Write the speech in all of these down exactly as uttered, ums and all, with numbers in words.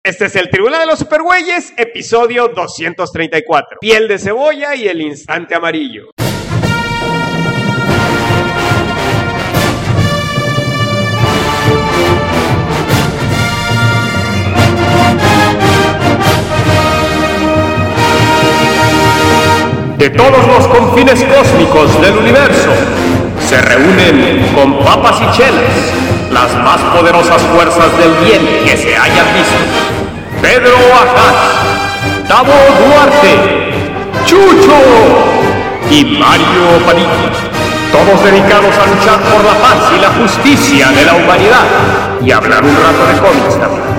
Este es el Tribunal de los Supergüeyes, episodio doscientos treinta y cuatro. Piel de cebolla y el instante amarillo. De todos los confines cósmicos del universo, se reúnen con papas y chelas las más poderosas fuerzas del bien que se hayan visto. Pedro Ajaz, Tavo Duarte, Chucho y Mario Padilla. Todos dedicados a luchar por la paz y la justicia de la humanidad y hablar un rato de cómics también.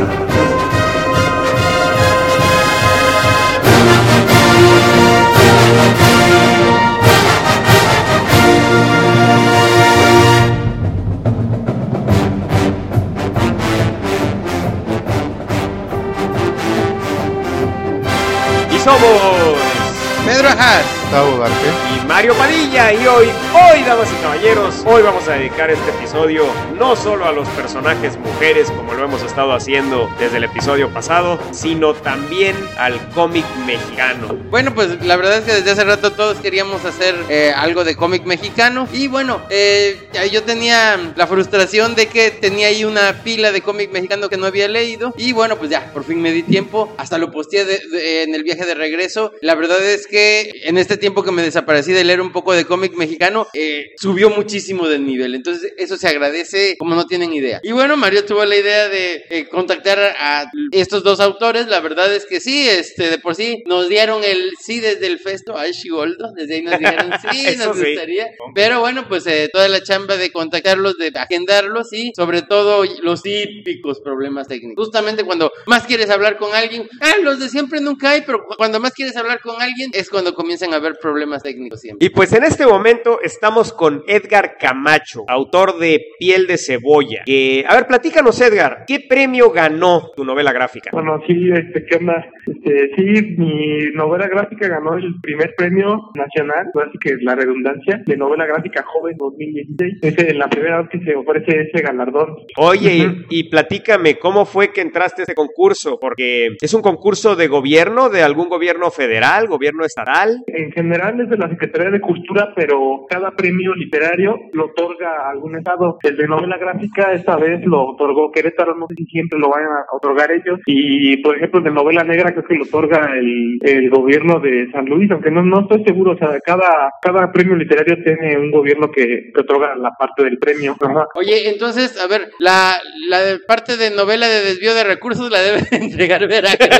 Somos Pedro Ajaz, Tavo Duarte y Mario Padilla, y hoy, hoy, damas y caballeros, hoy vamos a dedicar este episodio no solo a los personajes mujeres, como lo hemos estado haciendo desde el episodio pasado, sino también al cómic mexicano. Bueno, pues la verdad es que desde hace rato todos queríamos hacer eh, algo de cómic mexicano. Y bueno, eh, yo tenía la frustración de que tenía ahí una pila de cómic mexicano que no había leído. Y bueno, pues ya, por fin me di tiempo. Hasta lo posteé de, de, en el viaje de regreso. La verdad es que en este tiempo que me desaparecí de leer un poco de cómic mexicano, eh, subió muchísimo del nivel. Entonces eso se agradece como no tienen idea. Y bueno, Mario tuvo la idea de eh, contactar a estos dos autores. La verdad es que sí, este, de por sí nos dieron el sí desde el festo. Ay, Chigoldo, desde ahí nos dijeron sí, nos sí. gustaría. Pero bueno, pues eh, toda la chamba de contactarlos, de agendarlos y sobre todo los típicos problemas técnicos. Justamente cuando más quieres hablar con alguien, ah, los de siempre nunca hay, pero cuando más quieres hablar con alguien es cuando comienzan a haber problemas técnicos siempre. Y pues en este momento estamos con Edgar Camacho, autor de Piel de Cebolla. Que, a ver, platícanos, Edgar, ¿qué premio ganó tu novela gráfica? Bueno, sí, este, ¿qué onda? Este, sí, mi novela gráfica ganó el primer premio nacional, así que la redundancia, de novela gráfica joven dos mil dieciséis. Es la primera vez que se ofrece ese galardón. Oye, uh-huh. y, y platícame, ¿cómo fue que entraste a este concurso? Porque es un concurso de gobierno, de algún gobierno federal, gobierno estatal. En general es de la Secretaría de Cultura, pero cada premio literario lo otorga algún estado. El de novela gráfica esta vez lo otorgó Querétaro, no sé si siempre lo vayan a otorgar ellos. Y por ejemplo, el de novela negra creo que lo otorga el, el gobierno de San Luis, aunque no, no estoy seguro. O sea, cada, cada premio literario tiene un gobierno que, que otorga la parte del premio. Ajá. Oye, entonces, a ver, la, la de parte de novela de desvío de recursos la debe entregar Veracruz.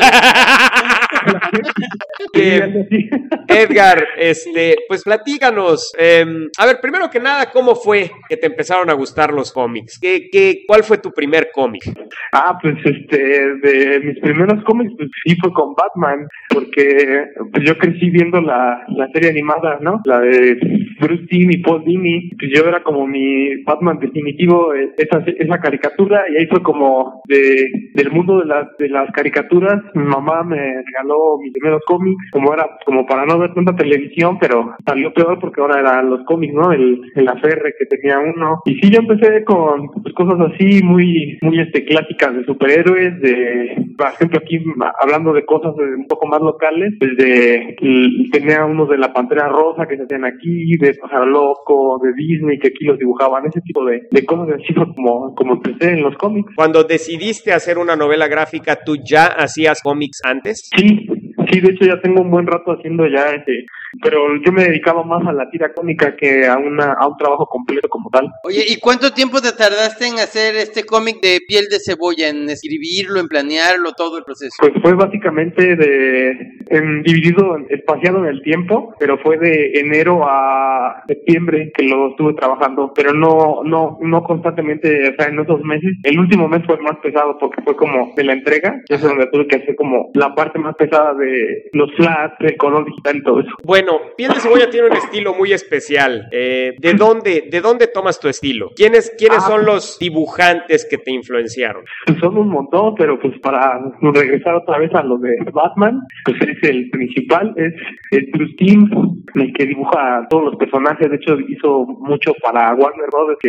eh, Edgar, este, pues platícanos. Eh, a ver, primero que nada, ¿cómo fue que te empezaron a gustar los cómics? ¿Qué, qué, ¿Cuál fue tu primer cómic? Ah, pues este, de mis primeros cómics, pues sí fue con Batman, porque pues yo crecí viendo la, la serie animada, ¿no? La de Bruce Timm y Paul Dini. Pues yo era como mi Batman definitivo, esa, esa caricatura, y ahí fue como de, del mundo de las, de las caricaturas. Mi mamá me regaló mis primeros cómics, como era, como para no ver tanta televisión, pero salió peor porque ahora eran los cómics, ¿no? El, el aferre que tenía uno. Y sí, yo empecé con pues, cosas así, muy, muy este, clásicas de superhéroes, de, por ejemplo, aquí hablando de cosas de, un poco más locales, pues de, tenía unos de la Pantera Rosa que se hacían aquí, de Pájaro Loco, de Disney, que aquí los dibujaban, ese tipo de, de cosas así como, como empecé en los cómics. Cuando decidiste hacer una novela gráfica, ¿tú ya hacías cómics antes? Sí, sí, de hecho ya tengo un buen rato haciendo ya ese, pero yo me dedicaba más a la tira cómica que a una a un trabajo completo como tal. Oye, ¿y cuánto tiempo te tardaste en hacer este cómic de Piel de Cebolla, en escribirlo, en planearlo, todo el proceso? Pues fue básicamente de en, dividido, espaciado en el tiempo, pero fue de enero a septiembre que lo estuve trabajando, pero no no no constantemente, o sea, en esos meses. El último mes fue más pesado porque fue como de la entrega, es donde tuve que hacer como la parte más pesada de los flats, el color digital y todo eso. Bueno, Piel de Cebolla tiene un estilo muy especial. Eh, ¿de dónde, de dónde tomas tu estilo? ¿Quiénes, quiénes ah, son los dibujantes que te influenciaron? Pues son un montón, pero pues para regresar otra vez a lo de Batman, pues es el principal, es el Bruce Timm, el que dibuja a todos los personajes. De hecho hizo mucho para Warner Bros. Que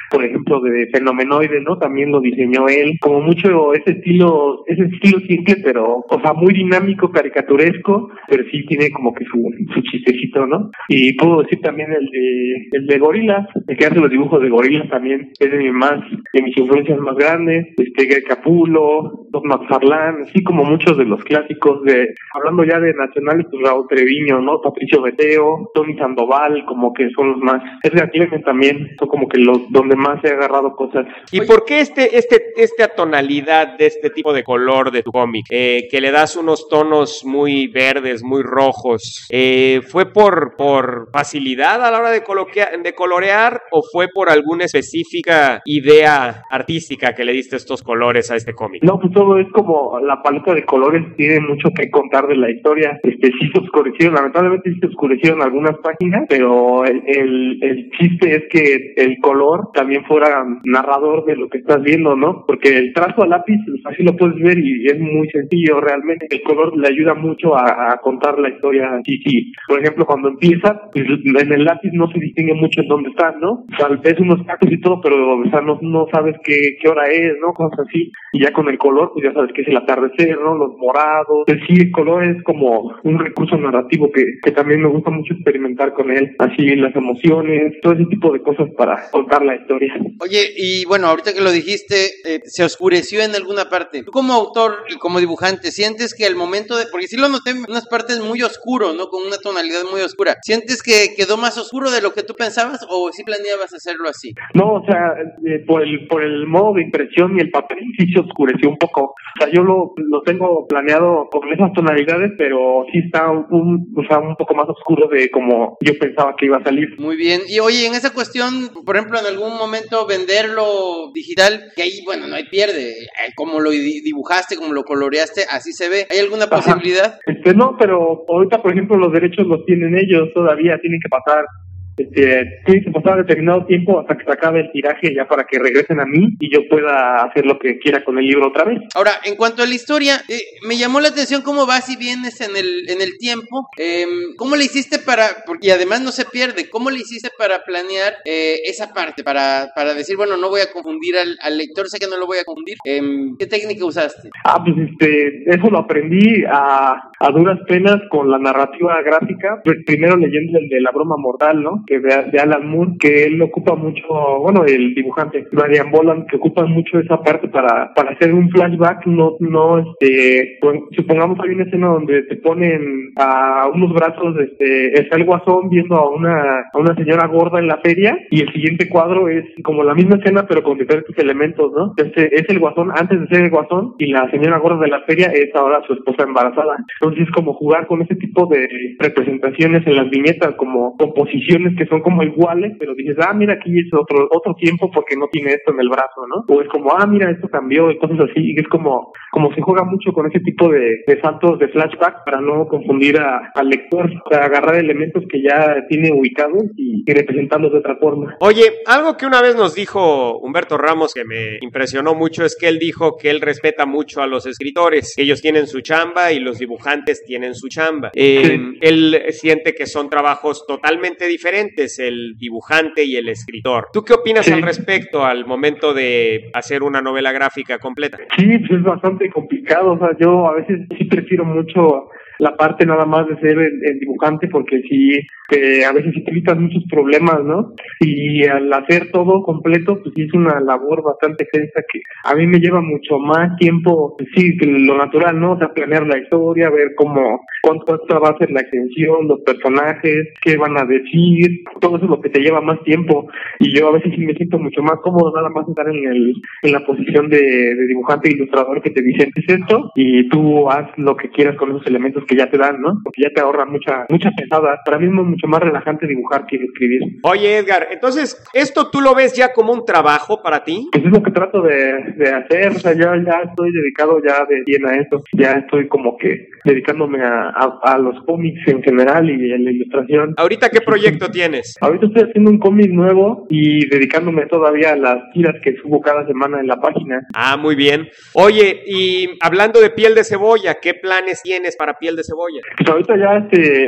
por ejemplo, de Fenomenoide, ¿no? También lo diseñó él, como mucho ese estilo, ese estilo simple, pero, o sea, muy dinámico, caricaturesco, pero sí tiene como que su, su chistecito, ¿no? Y puedo decir también el de, el de Gorilas, el que hace los dibujos de Gorilas también, es de mi más, de mis influencias más grandes, este, Greg Capullo, Don McFarlane, así como muchos de los clásicos de, hablando ya de nacionales, pues Raúl Treviño, ¿no? Patricio Beteo, Tony Sandoval, como que son los más, Edgar Clement también, son como que los, donde más he agarrado cosas. ¿Y por qué este, este, esta tonalidad de este tipo de color de tu cómic? Eh, que le das unos tonos muy verdes, muy rojos. Eh, ¿Fue por, por facilidad a la hora de, coloquia, de colorear o fue por alguna específica idea artística que le diste estos colores a este cómic? No, pues todo es como la paleta de colores tiene mucho que contar de la historia. Este, sí se oscurecieron, lamentablemente sí se oscurecieron algunas páginas, pero el, el, el chiste es que el color también fuera narrador de lo que estás viendo, ¿no? Porque el trazo a lápiz, así lo puedes ver y es muy sencillo realmente. El color le ayuda mucho a, a contar la historia. Sí, sí. Por ejemplo, cuando empieza, pues, en el lápiz no se distingue mucho en dónde estás, ¿no? O sea, ves unos tacos y todo, pero o sea, no, no sabes qué, qué hora es, ¿no? Cosas así. Y ya con el color, pues ya sabes que es el atardecer, ¿no? Los morados. Pues sí, el color es como un recurso narrativo que, que también me gusta mucho experimentar con él. Así, las emociones, todo ese tipo de cosas para contar la historia. Oye, y bueno, ahorita que lo dijiste, eh, se oscureció en alguna parte. Tú como autor y como dibujante, ¿sientes que al momento de...? Porque sí lo noté en unas partes muy oscuro, ¿no? Con una tonalidad muy oscura. ¿Sientes que quedó más oscuro de lo que tú pensabas o sí planeabas hacerlo así? No, o sea, eh, por el por el modo de impresión y el papel sí se oscureció un poco. O sea, yo lo, lo tengo planeado con esas tonalidades, pero sí está un, o sea, un poco más oscuro de como yo pensaba que iba a salir. Muy bien. Y oye, en esa cuestión, por ejemplo, en algún momento venderlo digital, que ahí, bueno, no hay pierde. Como lo dibujaste, como lo coloreaste, así se ve. ¿Hay alguna posibilidad? Ajá. Este, no, pero ahorita, por ejemplo, los derechos los tienen ellos todavía, tienen que pasar Este, tiene que pasar determinado tiempo hasta que se acabe el tiraje ya para que regresen a mí y yo pueda hacer lo que quiera con el libro otra vez. Ahora, en cuanto a la historia, eh, me llamó la atención cómo vas y vienes en el en el tiempo. Eh, ¿Cómo le hiciste para, porque, y además no se pierde, cómo le hiciste para planear eh, esa parte, para, para decir, bueno, no voy a confundir al, al lector, sé que no lo voy a confundir? Eh, ¿Qué técnica usaste? Ah, pues este, eso lo aprendí a, a duras penas con la narrativa gráfica, pues primero leyendo el de La broma mortal, ¿no? Que de, de Alan Moore, que él ocupa mucho, bueno, el dibujante Brian Boland, que ocupa mucho esa parte para, para hacer un flashback, no, no, este, pues, supongamos hay una escena donde te ponen a unos brazos, este, está el guasón viendo a una, a una señora gorda en la feria, y el siguiente cuadro es como la misma escena, pero con diferentes elementos, ¿no? Este, es el guasón antes de ser el guasón, y la señora gorda de la feria es ahora su esposa embarazada. Entonces es como jugar con ese tipo de representaciones en las viñetas, como composiciones que son como iguales, pero dices, ah, mira, aquí es otro otro tiempo porque no tiene esto en el brazo, ¿no? O es como, ah, mira, esto cambió y cosas así, y es como como se juega mucho con ese tipo de, de saltos de flashback para no confundir a, al lector, para agarrar elementos que ya tiene ubicados y, y representarlos de otra forma. Oye, algo que una vez nos dijo Humberto Ramos que me impresionó mucho es que él dijo que él respeta mucho a los escritores, que ellos tienen su chamba y los dibujantes tienen su chamba. Eh, sí. Él siente que son trabajos totalmente diferentes, el dibujante y el escritor. ¿Tú qué opinas sí. al respecto al momento de hacer una novela gráfica completa? Sí, pues es bastante complicado, o sea, yo a veces sí prefiero mucho la parte nada más de ser el, el dibujante, porque sí, que a veces sí te evitas muchos problemas, ¿no? Y al hacer todo completo, pues sí es una labor bastante extensa que a mí me lleva mucho más tiempo, pues sí, que lo natural, ¿no? O sea, planear la historia, ver cómo, cuánto va a ser la extensión, los personajes, qué van a decir, todo eso es lo que te lleva más tiempo, y yo a veces sí me siento mucho más cómodo nada más estar en el, en la posición de, de dibujante e ilustrador que te dicen, es esto, y tú haz lo que quieras con esos elementos que ya te dan, ¿no? Porque ya te ahorra mucha mucha pesada. Para mí es mucho más relajante dibujar que escribir. Oye, Edgar, entonces, ¿esto tú lo ves ya como un trabajo para ti? Pues es lo que trato de, de hacer, o sea, ya, ya estoy dedicado ya de bien a eso, ya estoy como que dedicándome a, a, a los cómics en general y a la ilustración. ¿Ahorita qué proyecto tienes? Ahorita estoy haciendo un cómic nuevo y dedicándome todavía a las tiras que subo cada semana en la página. Ah, muy bien. Oye, y hablando de Piel de Cebolla, ¿qué planes tienes para Piel de Cebolla? Pues ahorita ya este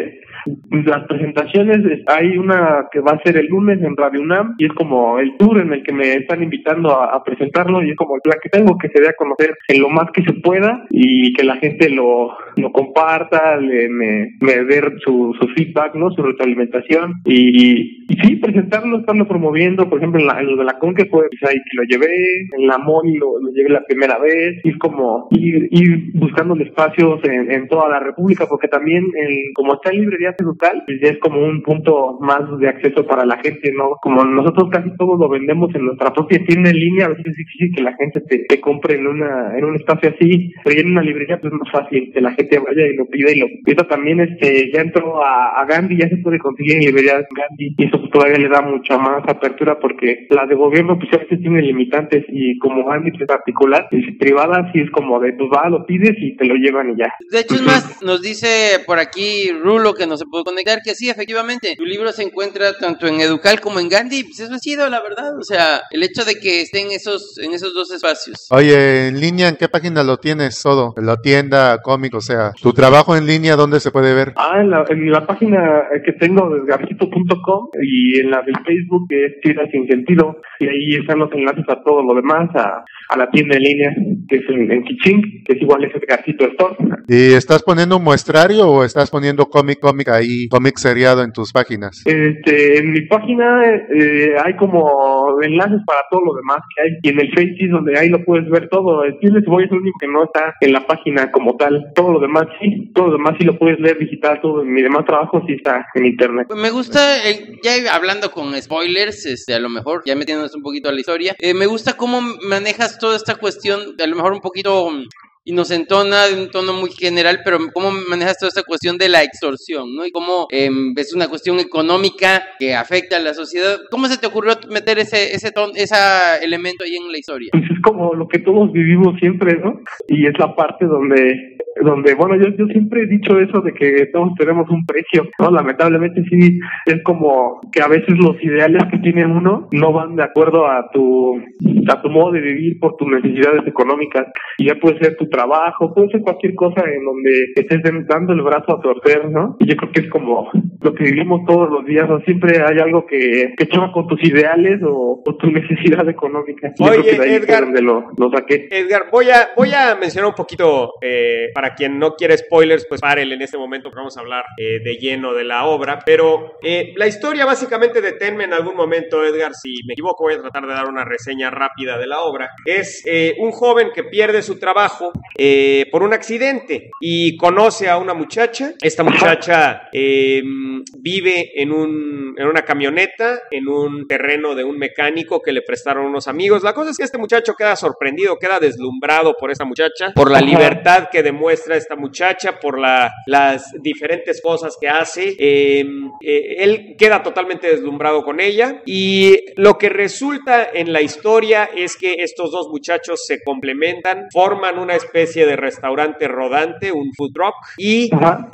las presentaciones, hay una que va a ser el lunes en Radio UNAM y es como el tour en el que me están invitando a, a presentarlo y es como la que tengo que se dé a conocer en lo más que se pueda y que la gente lo, lo comparta, le, me, me dé su, su feedback, ¿no? Su retroalimentación y, y sí, presentarlo, estarlo promoviendo, por ejemplo en, la, en lo de la Conque fue pues ahí que lo llevé, en la Moni lo, lo llevé la primera vez y es como ir, ir buscando espacios en, en toda la República porque también el, como está en librerías local pues ya es como un punto más de acceso para la gente, ¿no? Como nosotros casi todo lo vendemos en nuestra propia tienda en línea, a veces es difícil que la gente te, te compre en una en un espacio así, pero ya en una librería pues es más fácil que la gente vaya y lo pida y lo pida. También este ya entró a, a Gandhi, ya se puede conseguir en librerías Gandhi y eso pues todavía le da mucha más apertura porque la de gobierno pues a veces tiene limitantes y como Gandhi en particular, y privada sí es como de pues va, lo pides y te lo llevan y ya. De hecho es más, nos dice por aquí Rulo que no se puede conectar que sí, efectivamente, tu libro se encuentra tanto en Educal como en Gandhi, pues eso ha sido la verdad, o sea, el hecho de que estén esos, en esos dos espacios. Oye, en línea, ¿en qué página lo tienes todo? En la tienda, cómic, o sea, tu trabajo en línea, ¿dónde se puede ver? Ah, en la, en la página que tengo de edgarcito punto com y en la del Facebook que es Tira Sin Sentido y ahí están los enlaces a todo lo demás, a, a la tienda en línea que es en, en Kiching, que es igual es Edgarcito Store. ¿Y estás poniendo un muestrario o estás poniendo cómic, cómic ahí, cómic seriado en tus páginas? Este, en mi página eh, hay como enlaces para todo lo demás que hay y en el Face es donde ahí lo puedes ver todo. El Tienes Voy es el único que no está en la página como tal. Todo lo demás sí, todo lo demás sí lo puedes leer digital, todo mi demás trabajo sí está en internet. Me gusta, eh, ya hablando con spoilers, este, a lo mejor ya metiéndonos un poquito a la historia, eh, me gusta cómo manejas toda esta cuestión, a lo mejor un poquito inocentona, de un tono muy general, pero cómo manejas toda esta cuestión de la extorsión, ¿no? Y cómo eh, es una cuestión económica que afecta a la sociedad. ¿Cómo se te ocurrió meter ese ese ton, ese elemento ahí en la historia? Pues es como lo que todos vivimos siempre, ¿no? Y es la parte donde donde, bueno, yo, yo siempre he dicho eso de que todos tenemos un precio, ¿no? Lamentablemente sí, es como que a veces los ideales que tiene uno no van de acuerdo a tu a tu modo de vivir por tus necesidades económicas, y ya puede ser tu trabajo, puede ser cualquier cosa en donde estés dando el brazo a torcer, ¿no? Y yo creo que es como lo que vivimos todos los días, ¿no? Siempre hay algo que, que choca con tus ideales o, o tu necesidad económica. Yo Oye, creo que de ahí Edgar, es donde lo, lo saqué. Edgar, voy a, voy a mencionar un poquito, eh, para quien no quiere spoilers, pues párele en este momento, porque vamos a hablar eh, de lleno de la obra, pero eh, la historia básicamente, deténme en algún momento, Edgar, si me equivoco, voy a tratar de dar una reseña rápida de la obra. Es eh, un joven que pierde su trabajo eh, por un accidente y conoce a una muchacha. Esta muchacha eh, vive en, un, en una camioneta, en un terreno de un mecánico que le prestaron unos amigos. La cosa es que este muchacho queda sorprendido, queda deslumbrado por esta muchacha, por la libertad que demuestra esta muchacha, por la, las diferentes cosas que hace. Eh, eh, él queda totalmente deslumbrado con ella, y lo que resulta en la historia es que estos dos muchachos se complementan, forman una especie de restaurante rodante, un food truck, y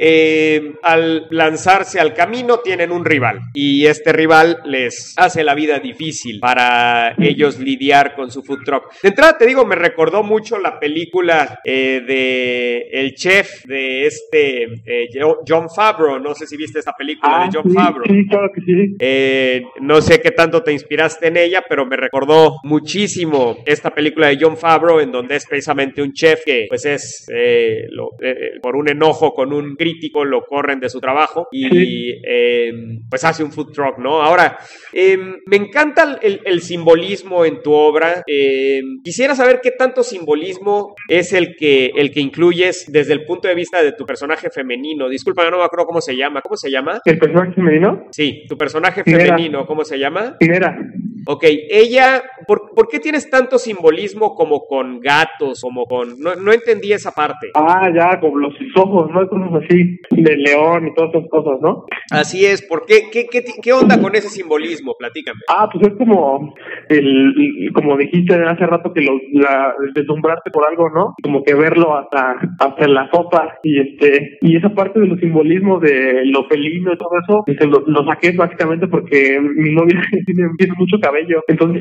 eh, al lanzarse al camino tienen un rival, y este rival les hace la vida difícil para ellos lidiar con su food truck. De entrada te digo, me recordó mucho la película eh, de El Chef de este eh, Jon Favreau. No sé si viste esta película ah, de Jon sí, Favreau. Sí, claro que sí. Eh, no sé qué tanto te inspiraste en ella, pero me recordó muchísimo esta película de Jon Favreau, en donde es precisamente un chef que pues es eh, lo, eh, por un enojo con un crítico lo corren de su trabajo y sí. eh, pues hace un food truck, ¿no? Ahora, eh, me encanta el, el simbolismo en tu obra. Eh, quisiera saber qué tanto simbolismo es el que, el que incluyes desde el punto de vista de tu personaje femenino. Disculpa, no me acuerdo cómo se llama. ¿Cómo se llama? ¿El personaje femenino? Sí, tu personaje Pinera. femenino, ¿cómo se llama? Pinera. Ok, ella, ¿por, ¿por qué tienes tanto simbolismo como con gatos, como con... No, no entendí esa parte. Ah, ya, como los ojos, ¿no? Cosas así, de león y todas esas cosas, ¿no? Así es, ¿por qué? ¿Qué, qué, qué onda con ese simbolismo? Platícame. Ah, pues es como, el, como dijiste hace rato, que lo, la, deslumbrarte por algo, ¿no? Como que verlo hasta, hasta en la sopa, y este, y esa parte de los simbolismos de lo felino y todo eso, pues lo, lo saqué básicamente porque mi novia tiene, tiene mucho cabello, entonces sí, a veces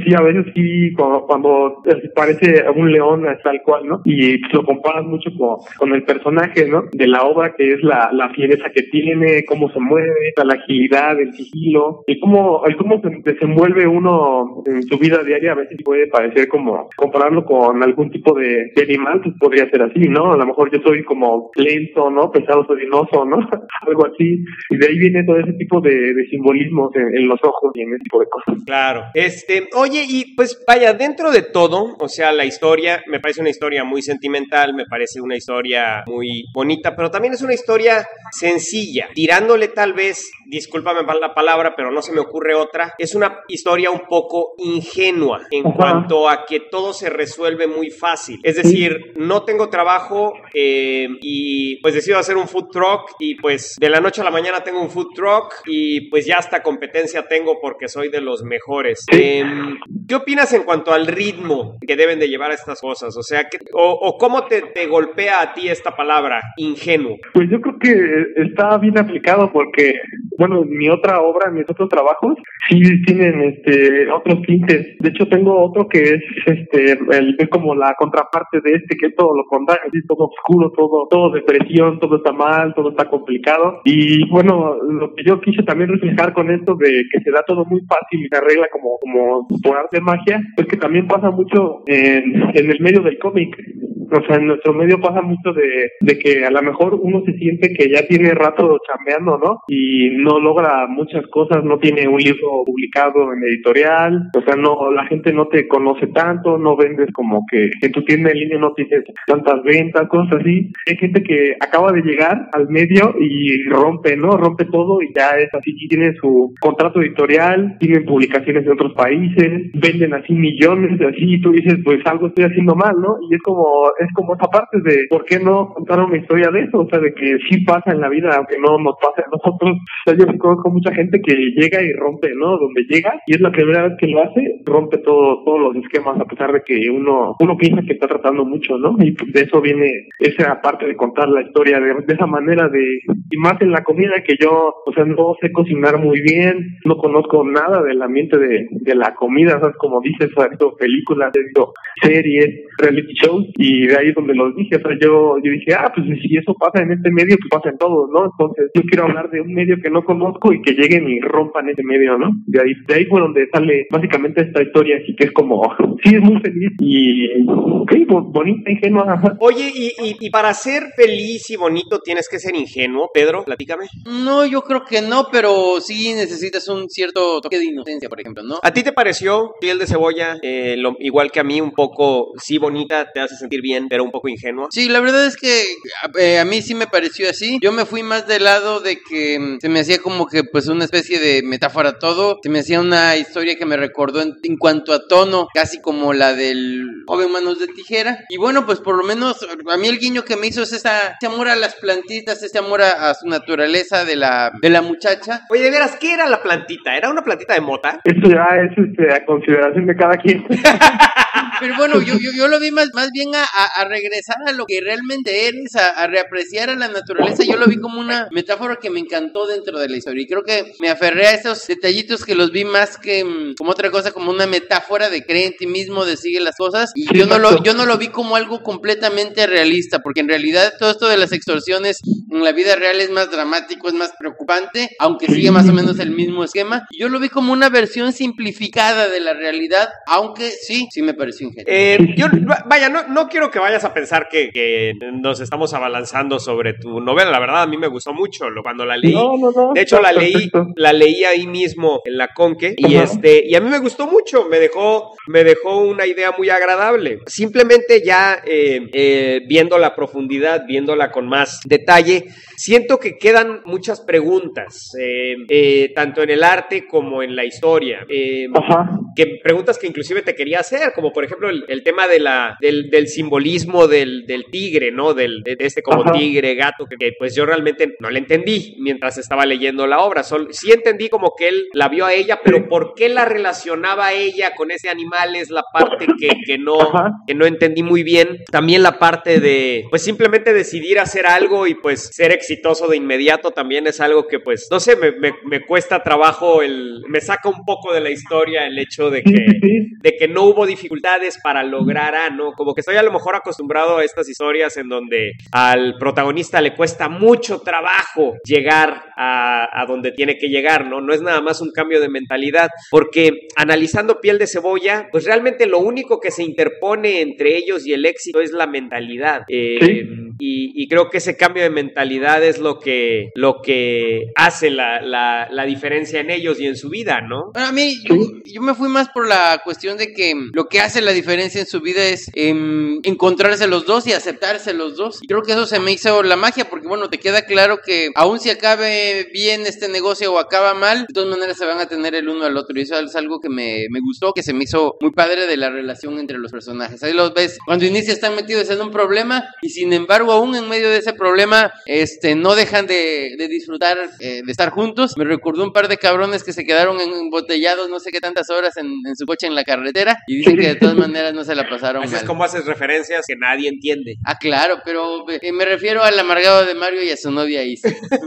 así cuando, cuando parece un león tal cual, ¿no? Y lo comparas mucho con, con el personaje, ¿no? De la obra, que es la, la fiereza que tiene, cómo se mueve, la agilidad, el sigilo, y cómo, el cómo se desenvuelve uno en su vida diaria. A veces puede parecer como compararlo con algún tipo de, de animal, pues podría ser así, ¿no? A lo mejor yo soy como lento, ¿no? Pesado, odinoso, ¿no? Algo así. Y de ahí viene todo ese tipo de, de simbolismos en, en los ojos y en ese tipo de cosas. Claro. Este, oye, y pues vaya, dentro de todo, o sea, la historia, me parece una historia muy sentimental, me parece una historia muy bonita, pero también es una historia sencilla, tirándole tal vez, discúlpame la palabra, pero no se me ocurre otra, es una historia un poco ingenua en Ajá. cuanto a que todo se resuelve muy fácil. Es decir, sí. no tengo trabajo eh, y pues decido hacer un food truck y pues de la noche a la mañana tengo un food truck y pues ya hasta competencia tengo porque soy de los mejores. Sí. Eh, ¿Qué opinas en cuanto al ritmo que deben de llevar estas cosas? O sea, que, o, o cómo te, te golpea a ti esta palabra, ingenuo. Pues yo creo que está bien aplicado porque, bueno, mi otra obra, mis otros trabajos, sí tienen este otros tintes. De hecho, tengo otro que es este el es como la contraparte de este, que es todo lo contrario, así todo oscuro, todo, todo depresión, todo está mal, todo está complicado. Y bueno, lo que yo quise también reflejar con esto de que se da todo muy fácil y se arregla como, como por arte de magia, es que también pasa mucho en, en el medio del cómic. O sea, en nuestro medio pasa mucho de, de que a lo mejor uno se siente que ya tiene rato chambeando, ¿no? Y no logra muchas cosas, no tiene un libro publicado en editorial, o sea, no, la gente no te conoce tanto, no vendes como que en tu tienda en línea no tienes tantas ventas, cosas así. Hay gente que acaba de llegar al medio y rompe, ¿no? Rompe todo y ya es así, tiene su contrato editorial, tienen publicaciones en otros países, venden así millones, así, y tú dices, pues algo estoy haciendo mal, ¿no? Y es como es como esa parte de ¿por qué no contar una historia de eso? O sea, de que sí pasa en la vida, aunque no nos pase a nosotros. O sea, yo conozco mucha gente que llega y rompe, ¿no? Donde llega y es la primera vez que lo hace, rompe todo, todos los esquemas, a pesar de que uno uno piensa que está tratando mucho, ¿no? Y de eso viene esa parte de contar la historia de, de esa manera de, y más en la comida que yo, o sea, no sé cocinar muy bien, no conozco nada del ambiente de, de la comida, ¿sabes? Como dices, he visto películas, he visto series, reality shows, y de ahí es donde los dije, o sea, yo, yo dije, ah, pues si eso pasa en este medio, pues pasa en todos, ¿no? Entonces, yo quiero hablar de un medio que no conozco y que lleguen y rompan ese medio, ¿no? De ahí, de ahí fue donde sale básicamente esta historia, así que es como, sí, es muy feliz y, ok, bonita, ingenua. Ajá. Oye, y, y, y para ser feliz y bonito tienes que ser ingenuo, Pedro, platícame. No, yo creo que no, pero sí necesitas un cierto toque de inocencia, por ejemplo, ¿no? ¿A ti te pareció Piel de Cebolla, eh, lo, igual que a mí, un poco, sí, bonita, te hace sentir bien, pero un poco ingenua? Sí, la verdad es que eh, a mí sí me pareció así. Yo me fui más del lado de que mm, se me hacía como que pues una especie de metáfora todo. Se me hacía una historia que me recordó en, en cuanto a tono, casi como la del joven Manos de Tijera. Y bueno, pues por lo menos a mí el guiño que me hizo es esa, ese amor a las plantitas, ese amor a, a su naturaleza de la, de la muchacha. Oye, de veras, ¿qué era la plantita? ¿Era una plantita de mota? Esto ya es este, a consideración de cada quien. Pero bueno, yo, yo, yo lo vi más, más bien a, a, a regresar a lo que realmente eres, a, a reapreciar a la naturaleza. Yo lo vi como una metáfora que me encantó dentro de la historia. Y creo que me aferré a esos detallitos que los vi más que um, como otra cosa, como una metáfora de cree en ti mismo, de sigue las cosas. Y sí, yo no, lo, yo no lo vi como algo completamente realista, porque en realidad todo esto de las extorsiones en la vida real es más dramático, es más preocupante, aunque sí. sigue más o menos el mismo esquema. Yo lo vi como una versión simplificada de la realidad, aunque sí, sí me pareció ingenuo. Eh, yo, vaya, no, no quiero que vayas a pensar que, que nos estamos abalanzando sobre tu novela. La verdad, a mí me gustó mucho lo, cuando la leí. No, no, no, de hecho, la leí, perfecto. la leí ahí mismo en la Conque y Ajá. este y a mí me gustó mucho. Me dejó, me dejó una idea muy agradable. Simplemente ya eh, eh, viendo la profundidad, viéndola con más detalle, siento que quedan muchas preguntas, eh, eh, tanto en el arte como en la historia. Eh, Ajá. que preguntas que inclusive te quería hacer, como por ejemplo el, el tema de la, del, del simbolismo del, del tigre, ¿no? Del, de, de este como Ajá. tigre, gato, que, que pues yo realmente no le entendí mientras estaba leyendo la obra. Solo, sí entendí como que él la vio a ella, pero ¿por qué la relacionaba a ella con ese animal? Es la parte que, que, no, que no entendí muy bien. También la parte de, pues simplemente decidir hacer algo y pues ser exitoso de inmediato también es algo que pues, no sé, me, me, me cuesta trabajo, el, me saca un poco de la historia el hecho de que, de que no hubo dificultades para lograr A, ¿no? Como que estoy a lo mejor acostumbrado a estas historias en donde al protagonista le cuesta mucho trabajo llegar a, a donde tiene que llegar, ¿no? No es nada más un cambio de mentalidad, porque analizando Piel de Cebolla, pues realmente lo único que se interpone entre ellos y el éxito es la mentalidad. Eh, ¿Sí? y, y creo que ese cambio de mentalidad es lo que, lo que hace la, la, la diferencia en ellos y en su vida, ¿no? Bueno, a mí, yo, yo me fui más por la cuestión de que lo que hace la diferencia en su vida es eh, encontrarse los dos y aceptarse los dos. Y creo que eso se me hizo la magia, porque bueno, te queda claro que aun si acabe bien este negocio o acaba mal, de todas maneras se van a tener el uno al otro. Y eso es algo que me, me gustó, que se me hizo muy padre de la relación entre los personajes. Ahí los ves, cuando inicia están metidos en un problema y sin embargo aún en medio de ese problema este, no dejan de, de disfrutar eh, de estar juntos. Me recordó un par de cabrones que se quedaron embotellados no sé qué tantas horas en, en su coche en la carretera y dicen que de todas maneras no se la pasaron Así mal. Es como haces referencias que nadie entiende. Ah, claro, pero eh, me refiero al amargado de Mario y a su novia Isa.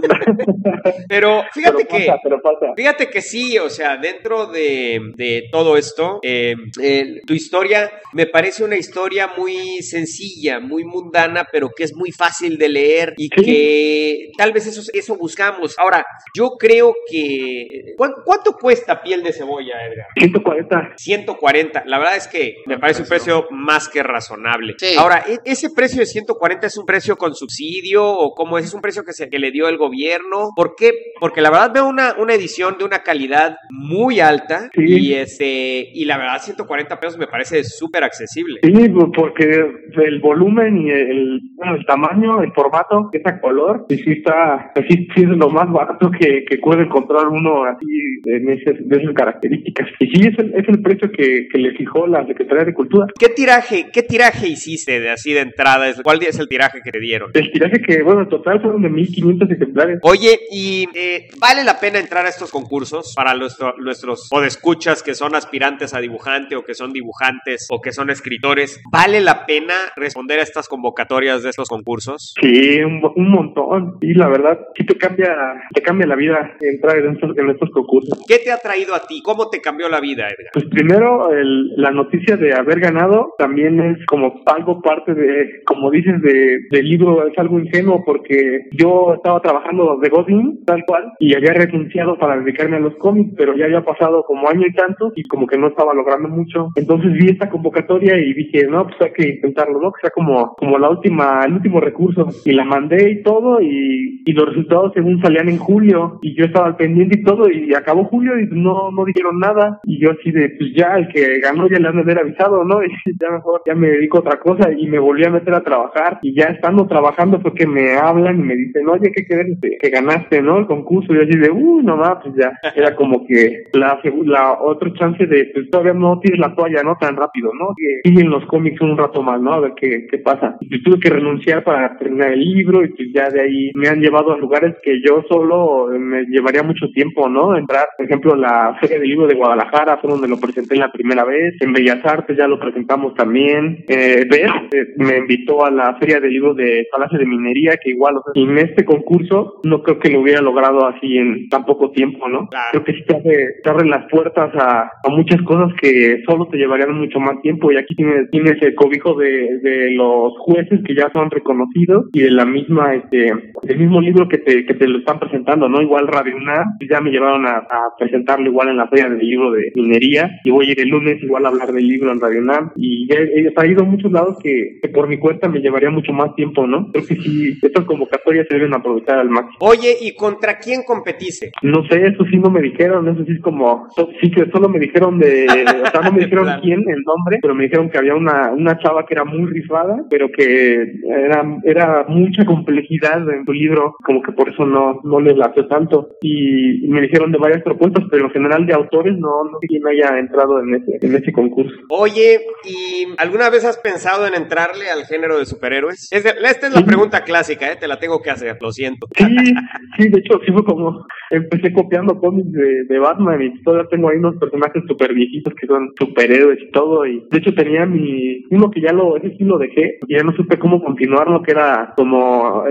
Pero fíjate pero que pasa, pero pasa. Fíjate que sí, o sea, dentro de, de todo esto, eh, eh, tu historia me parece una historia muy sencilla, muy mundana, pero que es muy fácil de leer y sí. que tal vez eso, eso buscamos. Ahora, yo creo que... ¿Cuánto, cuánto cuesta Piel de Cebolla, Edgar? ciento cuarenta. ciento cuarenta. La verdad es que me parece un precio más que razonable. Sí. Ahora, ¿ese precio de ciento cuarenta es un precio con subsidio o cómo es? ¿Es un precio que, se, que le dio el gobierno? ¿Por qué? Porque la verdad veo una, una edición de una calidad muy alta sí. y, este, y la verdad ciento cuarenta pesos me parece súper accesible. Sí, porque el volumen y el, bueno, el tamaño, el formato, ese color, y sí está, sí, sí es lo más barato que, que puede encontrar uno así en ese, de esas características. Y sí es el, es el precio que, que le fijó la Secretaría de Cultura. ¿Qué tiraje, qué tiraje hiciste de así de entrada? ¿Cuál es el tiraje que te dieron? El tiraje que, bueno, en total fueron de mil quinientos ejemplares. Oye, y eh, ¿vale la pena entrar a estos concursos para nuestro, nuestros podescuchas que son aspirantes a dibujante o que son dibujantes o que son escritores? ¿Vale la pena responder a estas convocatorias de estos concursos? Sí, un, un montón. Y la verdad, sí te cambia, te cambia la vida entrar en estos, en estos concursos. ¿Qué te ha traído a ti? ¿Cómo te cambió la vida, Edgar? Pues primero, el, la noticia de haber ganado también es como algo parte de, como dices, de, del libro, es algo ingenuo porque yo estaba trabajando de Godín, tal cual, y había renunciado para dedicarme a los cómics, pero ya había pasado como año y tanto y como que no estaba logrando mucho. Entonces vi esta convocatoria y dije, no, pues hay que intentarlo, ¿no? Que sea como, como la última, el último recurso. Y la mandé y todo y, y los resultados según salían en julio y yo estaba al pendiente y todo y acabó julio y no, no dijeron nada y yo así de, pues ya, el que ganó ya le han de haber avisado, ¿no? Y ya mejor, ya me dedico a otra cosa y me volví a meter a trabajar y ya estando trabajando fue que me hablan y me dicen, oye, ¿qué crees? Que ganaste, ¿no? El concurso y yo así de, uy, no más, pues ya, era como que la, la otra chance de, pues todavía no tires la toalla, ¿no? Tan rápido, ¿no? Que siguen los cómics un rato más, ¿no? A ver qué, qué pasa. Y pues tuve que renunciar para terminar el libro y pues ya de ahí me han llevado a lugares que yo solo me llevaría mucho tiempo, ¿no? Entrar, por ejemplo, la Feria del Libro de Guadalajara fue donde lo presenté la primera vez, en Bellas Artes ya lo presentamos también, eh, ¿ves? Eh, me invitó a la Feria del Libro de Palacio de Minería, que igual, o sea, en este concurso no creo que lo hubiera logrado así en tan poco tiempo, ¿no? Claro. Creo que sí te abre, te abren las puertas a, a muchas cosas que solo te llevarían mucho más tiempo y aquí tienes, tienes el cobijo de, de los jueces que ya son reconocidos y de la misma, este, del mismo libro que te, que te lo están presentando, ¿no? Igual Radio UNAM, ya me llevaron a, a presentarlo igual en la Feria del Libro de Minería y voy a ir el lunes igual a hablar del libro en Radio UNAM y he, he ido a muchos lados que, que por mi cuenta me llevaría mucho más tiempo, ¿no? Creo que sí, estas convocatorias se deben aprovechar al máximo. Oye, ¿y contra quién competiste? No sé, eso sí no me dijeron, eso sí es como, sí que solo me dijeron de, o sea, no me dijeron quién, el nombre, pero me dijeron que había una, una chava que era muy rifada, pero que era, era mucha complejidad en tu libro, como que por eso no, no les latió tanto, y me dijeron de varias propuestas, pero en general de autores no, no sé quién haya entrado en ese, en ese concurso. Oye, ¿y alguna vez has pensado en entrarle al género de superhéroes? Es de, esta es la sí. pregunta clásica, ¿eh? Te la tengo que hacer, lo siento. Sí, sí, de hecho, sí fue como, empecé copiando cómics de, de Batman y todavía tengo ahí unos personajes súper viejitos que son superhéroes y todo, y de hecho tenía mi, uno que ya lo, ese sí lo dejé, y ya no supe cómo continuarlo, que era como, eh,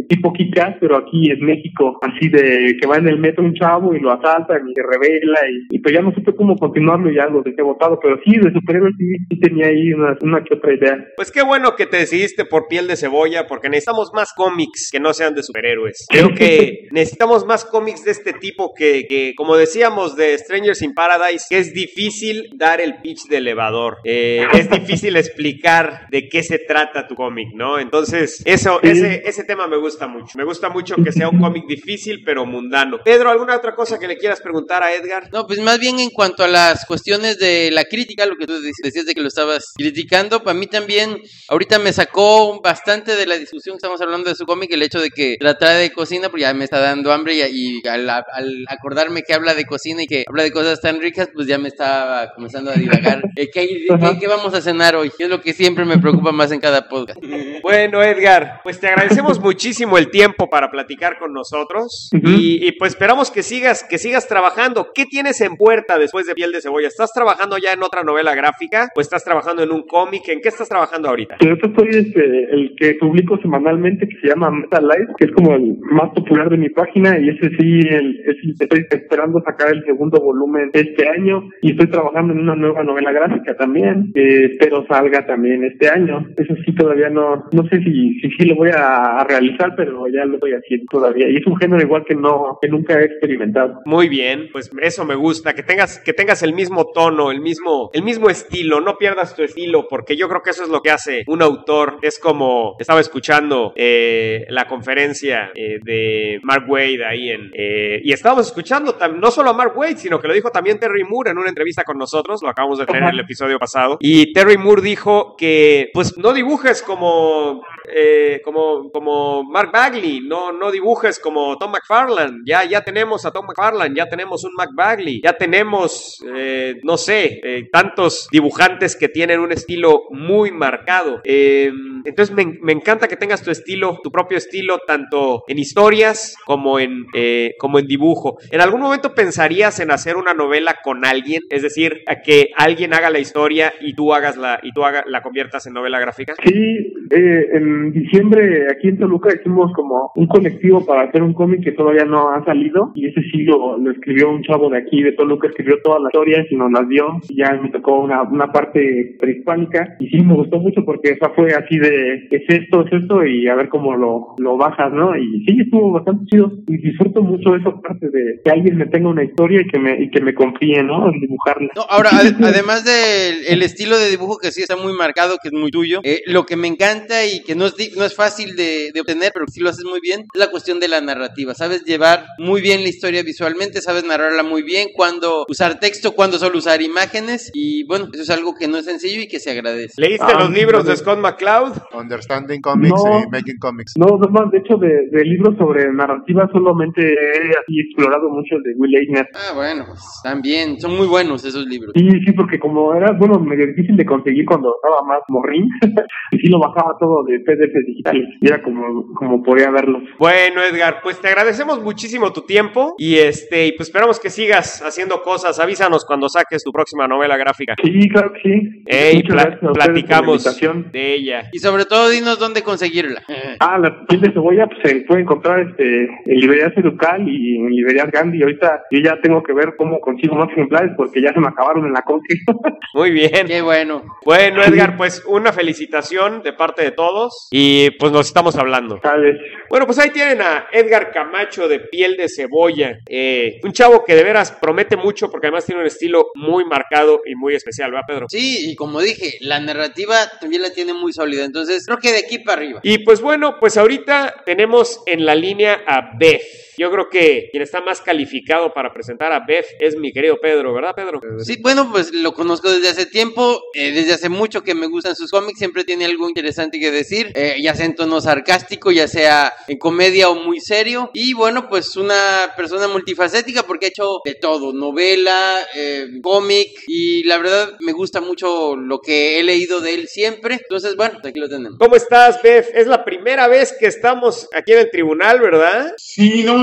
tipo Kick-Ass, pero aquí en México, así de que va en el metro un chavo y lo asaltan y se revela y, y pues ya no supe cómo continuarlo y ya lo dejé botado, pero sí, de superhéroes sí, sí tenía ahí una, una que otra idea. Pues qué bueno que te decidiste por Piel de Cebolla, porque necesitamos más cómics que no sean de superhéroes. Creo que necesitamos más cómics de este tipo que, que, como decíamos de Strangers in Paradise, que es difícil dar el pitch de elevador. Eh, es difícil explicar de qué se trata tu cómic, ¿no? Entonces, eso, sí. ese, ese tema me gusta mucho. Me gusta mucho que sea un cómic difícil, pero mundano. Pedro, ¿alguna otra cosa que le quieras preguntar a Edgar? No, pues más bien en cuanto a las cuestiones de la crítica, lo que tú decías de que lo estabas criticando, para mí también, ahorita me sacó bastante de la discusión que estamos hablando de su cómic, el hecho de que trata de cocina, porque ya me está dando hambre y, y al, al acordarme que habla de cocina y que habla de cosas tan ricas, pues ya me estaba comenzando a divagar. ¿Qué, qué, qué vamos a cenar hoy? Es lo que siempre me preocupa más en cada podcast. Bueno, Edgar, pues te agradecemos muchísimo el tiempo para platicar con nosotros uh-huh. y, y pues esperamos que sigas, que sigas trabajando. ¿Qué tienes en puerta después de Piel de Cebolla? ¿Estás trabajando ya en otra novela gráfica o estás trabajando en un cómic? ¿En qué estás trabajando ahorita? Yo estoy este, el que publico semanalmente, que se llama Meta Life, que es como el más popular de mi página, y ese sí, el, ese, estoy esperando sacar el segundo volumen este año, y estoy trabajando en una nueva novela gráfica también, que espero salga también este año. Eso sí todavía no, no sé si, si sí lo voy a, a realizar, pero ya lo estoy haciendo todavía, y es un género igual que no, que nunca he experimentado. Muy bien, pues eso me gusta, que tengas, que tengas el mismo tono, el mismo, el mismo estilo, no pierdas tu estilo, porque yo creo que eso es lo que hace un autor. Es como estaba escuchando eh, la conferencia eh, de Mark Waid ahí en eh, y estábamos escuchando tam- no solo a Mark Waid, sino que lo dijo también Terry Moore en una entrevista con nosotros, lo acabamos de tener en el episodio pasado, y Terry Moore dijo que pues no dibujes como eh, como, como Mark Bagley, no, no dibujes como Tom McFarlane, ya, ya tenemos a Tom McFarlane, ya tenemos un Mark Bagley, ya tenemos eh, no sé, eh, tantos dibujantes que tienen un estilo muy marcado. Eh, entonces me, me encanta que tengas tu estilo, tu propio estilo, tanto en historias como en, eh, como en dibujo. ¿En algún momento pensarías en hacer una novela con alguien? Es decir, a que alguien haga la historia y tú hagas la, y tú haga, la conviertas en novela gráfica. Sí, eh, en diciembre aquí en Toluca hicimos como un colectivo para hacer un cómic que todavía no ha salido, y ese sí lo, lo escribió un chavo de aquí de Toluca, escribió todas las historias y nos las dio, y ya me tocó una, una parte prehispánica, y sí me gustó mucho porque esa fue así de es esto, es esto, y a ver cómo lo, lo bajas, ¿no? Y sí, estuvo bastante chido, y disfruto mucho esa parte de que alguien me tenga una historia y que me, y que me confíe, ¿no? En dibujarla. No, ahora, ad- además del el estilo de dibujo que sí está muy marcado, que es muy tuyo, eh, lo que me encanta y que no es, di- no es fácil de, de obtener, pero que sí lo haces muy bien, es la cuestión de la narrativa. Sabes llevar muy bien la historia visualmente, sabes narrarla muy bien, cuándo usar texto, cuándo solo usar imágenes, y bueno, eso es algo que no es sencillo y que se agradece. ¿Leíste Ah, los libros no, de Scott McCloud? Understanding Comics No. y Making Comics. No, no más, de hecho, de, de libros sobre narrativa solamente he así explorado mucho el de Will Eisner. Ah, bueno, pues también, son muy buenos esos libros. Sí, sí, porque como era, bueno, medio difícil de conseguir cuando estaba más morrín, y sí lo bajaba todo de P D Fs digitales, y era como, como podía verlos. Bueno, Edgar, pues te agradecemos muchísimo tu tiempo y este, y pues esperamos que sigas haciendo cosas. Avísanos cuando saques tu próxima novela gráfica. Sí, claro que sí. Ey, Muchas pla- gracias a ustedes por la platicamos invitación. de ella. Y sobre todo, dinos dónde conseguirla. Ah, la piel de cebolla pues, se puede encontrar este, en librerías Educal y en librerías Gandhi. Ahorita yo ya tengo que ver cómo consigo más ejemplares porque ya se me acabaron en la conque. Muy bien. Qué bueno. Bueno, Edgar, pues una felicitación de parte de todos y pues nos estamos hablando. ¿Sabes? Bueno, pues ahí tienen a Edgar Camacho de Piel de Cebolla, eh, un chavo que de veras promete mucho porque además tiene un estilo muy marcado y muy especial, ¿verdad, Pedro? Sí, y como dije, la narrativa también la tiene muy sólida, entonces creo que de aquí para arriba. Y pues bueno, pues ahorita tenemos en la línea a Bef. Yo creo que quien está más calificado para presentar a Bef es mi querido Pedro, ¿verdad, Pedro? Sí, bueno, pues lo conozco desde hace tiempo, eh, desde hace mucho que me gustan sus cómics, siempre tiene algo interesante que decir, eh, ya sea en tono sarcástico, ya sea en comedia o muy serio, y bueno, pues una persona multifacética porque ha hecho de todo, novela, eh, cómic, y la verdad me gusta mucho lo que he leído de él siempre, entonces bueno, aquí lo tenemos. ¿Cómo estás, Bef? Es la primera vez que estamos aquí en el tribunal, ¿verdad? Sí, no,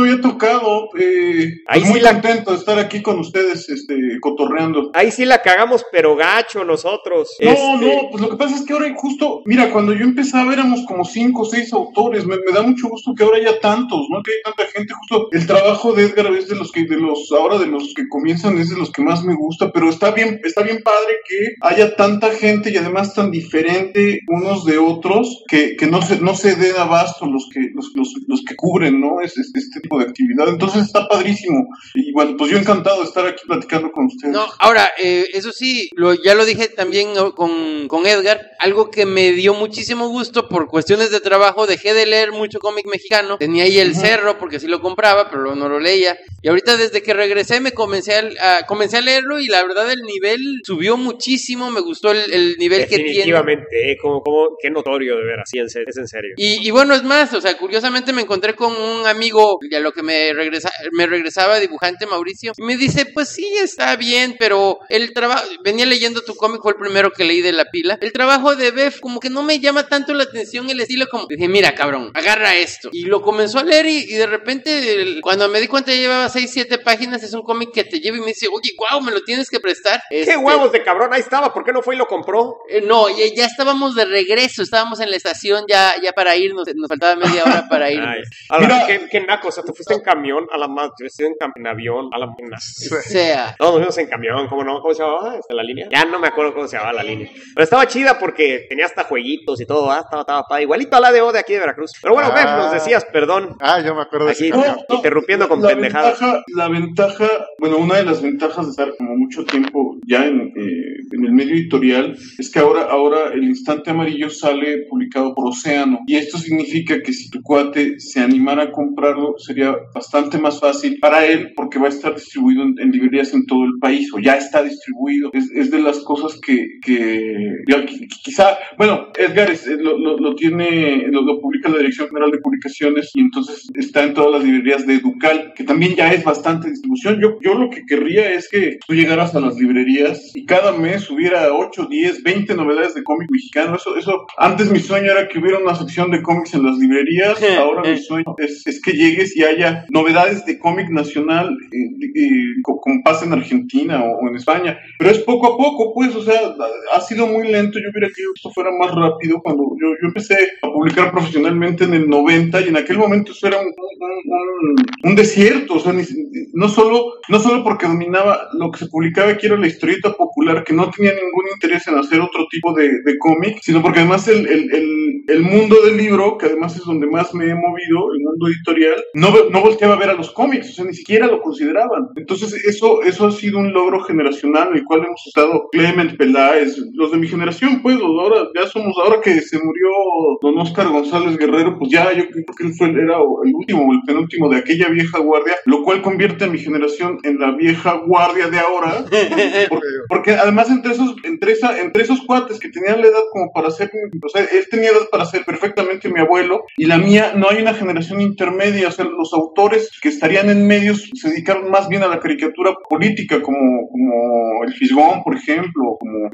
me había tocado. Eh, Ahí pues muy sí la- contento de estar aquí con ustedes, este, cotorreando. Ahí sí la cagamos, pero gacho nosotros. No, Este, no, pues lo que pasa es que ahora justo, mira, cuando yo empezaba éramos como cinco o seis autores, me, me da mucho gusto que ahora haya tantos, ¿no? Que hay tanta gente, justo el trabajo de Edgar es de los que, de los, ahora de los que comienzan es de los que más me gusta, pero está bien, está bien padre que haya tanta gente y además tan diferente unos de otros, que, que no se, no se den abasto los que, los, los, los que cubren, ¿no? Es, es- este tipo de actividad, entonces está padrísimo, y bueno, pues yo encantado de estar aquí platicando con ustedes. No, ahora, eh, eso sí, lo, ya lo dije también ¿no? con, con Edgar, algo que me dio muchísimo gusto por cuestiones de trabajo, dejé de leer mucho cómic mexicano, tenía ahí El Ujú. Cerro porque sí lo compraba, pero luego no lo leía, y ahorita desde que regresé me comencé a, a- comencé a leerlo y la verdad el nivel subió muchísimo, me gustó el, el nivel que tiene. definitivamente, eh, como, como, qué notorio de veras, sí, en serio, es en serio. Y, y bueno, es más, o sea, curiosamente me encontré con un amigo, ya lo que me, regresa, me regresaba dibujante Mauricio, y me dice, pues sí, está bien, pero el trabajo, venía leyendo tu cómic, fue el primero que leí de la pila, el trabajo de Bef como que no me llama tanto la atención el estilo, como dije, mira cabrón, agarra esto, y lo comenzó a leer y, y de repente, el- cuando me di cuenta ya llevaba seis, siete páginas, es un cómic que te lleva y me dice, oye, guau, me lo tienes que prestar. ¡Qué Este, huevos de cabrón! Ahí estaba, ¿por qué no fue y lo compró? eh, no, ya, ya estábamos de regreso, estábamos en la estación ya, ya para irnos, nos faltaba media hora para irnos. Ay, a la- Mira- qué, qué naco, o sea, te fuiste en camión a la más, yo estoy en, cam- en avión a la más. O sea, Todos nos fuimos en camión, ¿cómo no? ¿Cómo se llamaba esta, la línea? Ya no me acuerdo cómo se llamaba la línea. Pero estaba chida porque tenía hasta jueguitos y todo, ¿ah? Estaba, estaba padre. Igualito a la de O de aquí de Veracruz. Pero bueno, Ah. Bef, nos decías, perdón. Ah, yo me acuerdo de ese Aquí, camión. No, no, interrumpiendo con la pendejadas. Ventaja, la ventaja, bueno, una de las ventajas de estar como mucho tiempo ya en, eh, en el medio editorial es que ahora, ahora el Instante Amarillo sale publicado por Océano, y esto significa que si tu cuate se animara a comprarlo sería bastante más fácil para él porque va a estar distribuido en, en librerías en todo el país, o ya está distribuido. Es, es de las cosas que, que ya, qui- quizá, bueno, Edgar es- lo, lo, lo tiene, lo, lo publica la Dirección General de Publicaciones y entonces está en todas las librerías de Educal, que también ya es bastante distribución. Yo, yo lo que querría es que tú llegaras a las librerías y cada mes hubiera ocho, diez, veinte novedades de cómic mexicano. Eso, eso, antes mi sueño era que hubiera una sección de cómics en las librerías, ahora mi sueño es, es que llegues y haya novedades de cómic nacional, eh, eh, co- como pasa en Argentina o, o en España. Pero es poco a poco, pues, o sea, ha sido muy lento. Yo hubiera querido que esto fuera más rápido. Cuando yo, yo empecé a publicar profesionalmente en el noventa, y en aquel momento eso era un, un, un- un desierto, o sea, ni- no solo, no solo porque dominaba lo que se publicaba aquí, era la historieta popular, que no tenía ningún interés en hacer otro tipo de, de cómic, sino porque además el, el, el, el mundo del libro, que además es donde más me he movido, el mundo editorial, no, ve- no volteaba a ver a los cómics, o sea, ni siquiera lo consideraban. Entonces eso, eso ha sido un logro generacional en el cual hemos estado Clement, Peláez, los de mi generación, pues, ahora ya somos, ahora que se murió don Oscar González Guerrero, pues ya yo creo que él fue, era el último o el penúltimo de aquella vieja guardia, lo cual convierte a mi generación en la vieja guardia de ahora, por- porque además entre esos, entre esa, entre esos cuates que tenían la edad como para ser, o sea, él tenía edad para ser perfectamente mi abuelo, y la mía, no hay una generación intermedia, o sea, los autores que estarían en medios se dedicaron más bien a la caricatura política, como, como el Fisgón, por ejemplo, como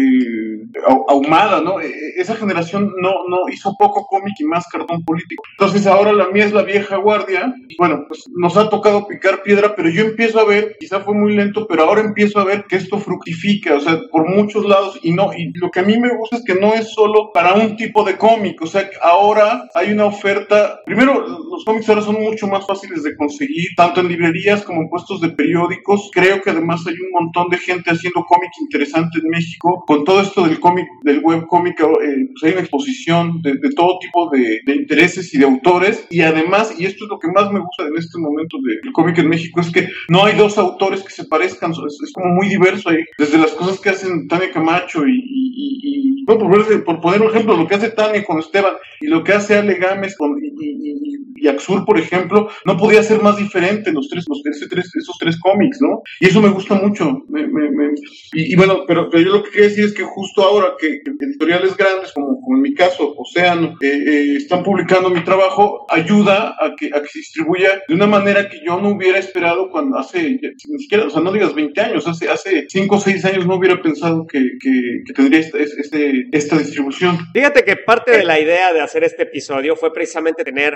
eh, Ah- Ahumada, ¿no? Eh, esa generación no, no hizo poco cómic y más cartón político. Entonces ahora la mía es la vieja guardia, y bueno, pues nos ha tocado picar piedra, pero yo empiezo a ver, quizá fue muy lento, pero ahora empiezo a ver que esto fructifica, o sea, por muchos lados, y no, y lo que a mí me gusta es que no es solo para un tipo de cómic, o sea, que ahora hay una oferta. Primero, los cómics ahora son mucho más fáciles de conseguir, tanto en librerías como en puestos de periódicos. Creo que además hay un montón de gente haciendo cómic interesante en México. Con todo esto del cómic, del web cómic, eh, pues hay una exposición de, de todo tipo de, de intereses y de autores, y además, y esto es lo que más me gusta en este momento del cómic en México, es que no hay dos autores que se parezcan, es, es como muy diverso ahí, desde las cosas que hacen Tania Camacho y, y, y, y bueno, por, ver- por poner un ejemplo, lo que hace Tania con Esteban y lo que hace Ale Gámez con, y, y, y, y Axur, por ejemplo, no podía ser más diferente los tres, los, ese tres, esos tres cómics, ¿no? Y eso me gusta mucho. Me, me, me, y, y bueno, pero, pero yo lo que quería decir es que justo ahora que, que editoriales grandes, como, como en mi caso, Océano, eh, eh, están publicando mi trabajo, ayuda a que, a que se distribuya de una manera que yo no hubiera esperado cuando hace, ni siquiera, o sea, no digas veinte años, hace, hace cinco o seis años no hubiera pensado que, que, que tendría esta, este, esta distribución. Fíjate que parte de la idea de hacer este episodio fue precisamente tener al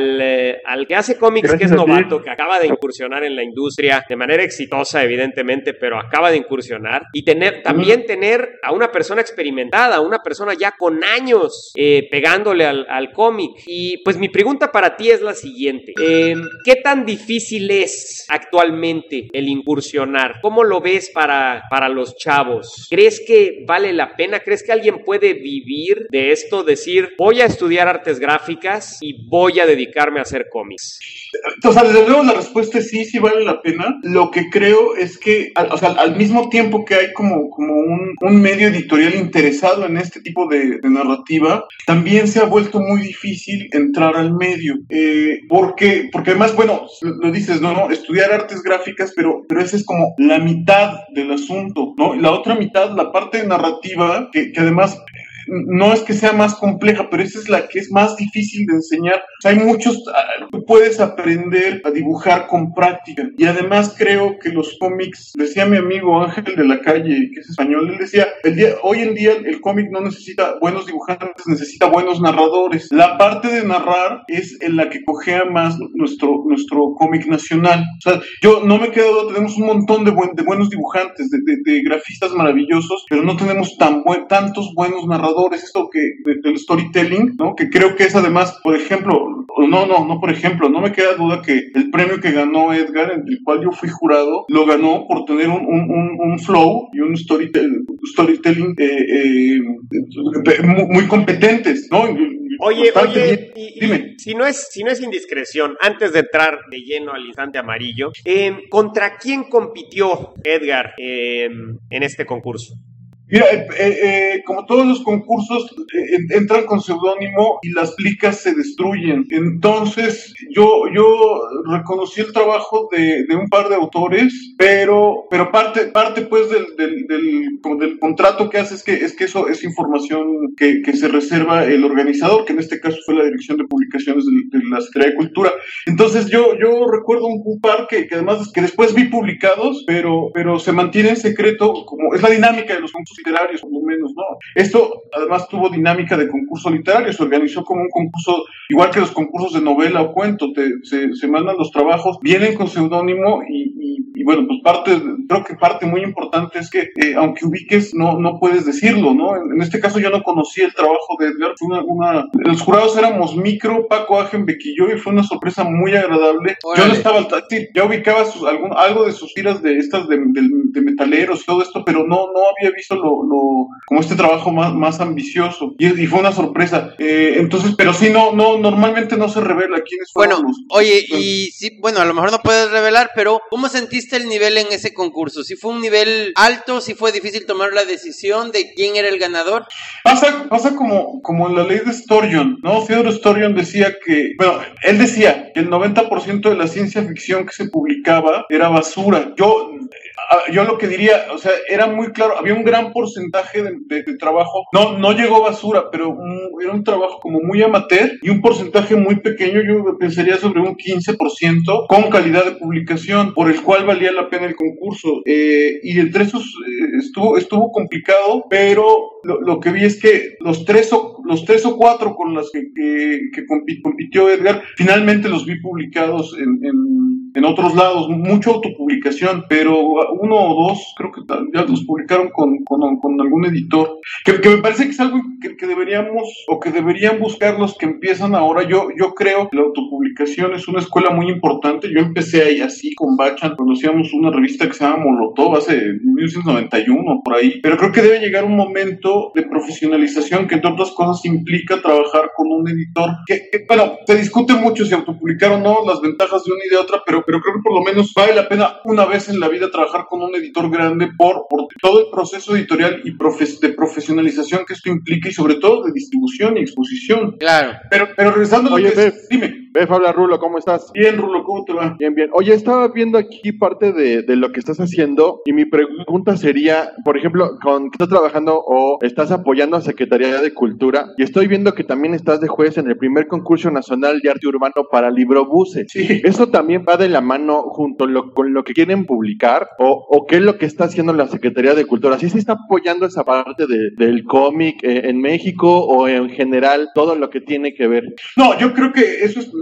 al, eh, al que hace cómics, Gracias que es a ti. novato, que acaba de incursionar en la industria de manera exitosa, evidentemente, pero acaba de incursionar, y tener también tener a una persona experimentada, una persona ya con años eh, pegándole al, al cómic. Y pues mi pregunta para ti es la siguiente. Eh, ¿Qué tan difícil es actualmente el incursionar? ¿Cómo lo ves para, para los chavos? ¿Crees que vale la pena? ¿Crees que alguien puede vivir de esto? Decir, voy a estudiar artes gráficas y voy a dedicarme a hacer cómics. O sea, desde luego la respuesta es sí, sí vale la pena. Lo que creo es que, al, o sea, al mismo tiempo que hay como, como un, un medio editorial interesado en este tipo de, de narrativa, también se ha vuelto muy difícil entrar al medio. Eh, porque, porque además, bueno, lo dices, ¿no? ¿no? Estudiar artes gráficas, pero, pero esa es como la mitad del asunto, ¿no? La otra mitad, la parte narrativa, que, que además... no es que sea más compleja, pero esa es la que es más difícil de enseñar. O sea, hay muchos, tú puedes aprender a dibujar con práctica. Y además creo que los cómics, decía mi amigo Ángel de la Calle, que es español, él decía, el día, hoy en día el cómic no necesita buenos dibujantes, necesita buenos narradores. La parte de narrar es en la que cojea más nuestro, nuestro cómic nacional. O sea, yo no me quedo, tenemos un montón de, buen, de buenos dibujantes, de, de, de grafistas maravillosos, pero no tenemos tan buen, tantos buenos narradores. Esto que del storytelling, ¿no? Que creo que es además, por ejemplo, no, no, no, por ejemplo, no me queda duda que el premio que ganó Edgar, en el cual yo fui jurado, lo ganó por tener un, un, un, un flow y un storytelling, storytelling eh, eh, muy, muy competentes, ¿no? Oye, Bastante oye, bien. y, Dime. y, si no es, si no es indiscreción, antes de entrar de lleno al instante amarillo, eh, ¿contra quién compitió Edgar eh, en este concurso? Mira, eh, eh, como todos los concursos, eh, entran con seudónimo y las plicas se destruyen. Entonces, yo, yo reconocí el trabajo de, de un par de autores, pero, pero parte, parte pues del, del, del, como del contrato que hace es que, es que eso es información que, que se reserva el organizador, que en este caso fue la Dirección de Publicaciones de, de la Secretaría de Cultura. Entonces, yo, yo recuerdo un, un par que, que además, que después vi publicados, pero, pero se mantiene en secreto, como es la dinámica de los concursos literarios, por lo menos, ¿no? Esto además tuvo dinámica de concurso literario, se organizó como un concurso, igual que los concursos de novela o cuento, te, se, se mandan los trabajos, vienen con seudónimo y, y, y bueno, pues parte, creo que parte muy importante es que eh, aunque ubiques, no, no puedes decirlo, ¿no? En, en este caso yo no conocí el trabajo de Edgar, fue una, una, los jurados éramos Micro, Paco Agenbeck y yo, y fue una sorpresa muy agradable. Órale. Yo no estaba al táctil, ya ubicaba sus, algún, algo de sus tiras de estas de, de, de metaleros y todo esto, pero no, no había visto lo, lo como este trabajo más, más ambicioso, y, y fue una sorpresa. Eh, entonces, pero sí, no, no, normalmente no se revela quiénes fueron. Bueno, los, oye, y sí, bueno, a lo mejor no puedes revelar, pero ¿cómo sentiste el nivel en ese concurso? ¿Sí fue un nivel alto? ¿Sí fue difícil tomar la decisión de quién era el ganador? Pasa, pasa como, como en la ley de Sturgeon, ¿no? Theodore Sturgeon decía que, bueno, él decía que el noventa por ciento de la ciencia ficción que se publicaba era basura. Yo... Yo lo que diría, o sea, era muy claro, había un gran porcentaje de, de, de trabajo, no, no llegó basura, pero un, era un trabajo como muy amateur y un porcentaje muy pequeño, yo pensaría sobre un quince por ciento con calidad de publicación, por el cual valía la pena el concurso. Eh, y entre esos eh, estuvo, estuvo complicado, pero lo, lo que vi es que los tres o, los tres o cuatro con los que, que, que compitió Edgar, finalmente los vi publicados en, en, en otros lados, mucha autopublicación, pero uno o dos, creo que ya los publicaron con, con, con algún editor, que, que me parece que es algo que, que deberíamos, o que deberían buscar los que empiezan ahora. Yo, yo creo que la autopublicación es una escuela muy importante. Yo empecé ahí así con Bachan, cuando hacíamos una revista que se llama Molotov hace mil novecientos noventa y uno, por ahí, pero creo que debe llegar un momento de profesionalización que entre otras cosas implica trabajar con un editor, que, que bueno, se discute mucho si autopublicar o no, las ventajas de una y de otra, pero, pero creo que por lo menos vale la pena una vez en la vida trabajar con un editor grande por, por todo el proceso editorial y profe- de profesionalización que esto implica, y sobre todo de distribución y exposición. Claro. Pero, pero regresando a lo Oye, que Bef, es, dime. Bef, habla Rulo, ¿cómo estás? Bien, Rulo, ¿cómo te va? Bien, bien. Oye, estaba viendo aquí parte de, de lo que estás haciendo y mi pregunta sería, por ejemplo, con que estás trabajando o estás apoyando a Secretaría de Cultura, y estoy viendo que también estás de juez en el primer concurso nacional de arte urbano para Librobuses. Sí. ¿Eso también va de la mano junto lo, con lo que quieren publicar? ¿O, o qué es lo que está haciendo la Secretaría de Cultura? ¿Sí se está apoyando esa parte de, del cómic eh, en México o en general todo lo que tiene que ver? No, yo creo que eso es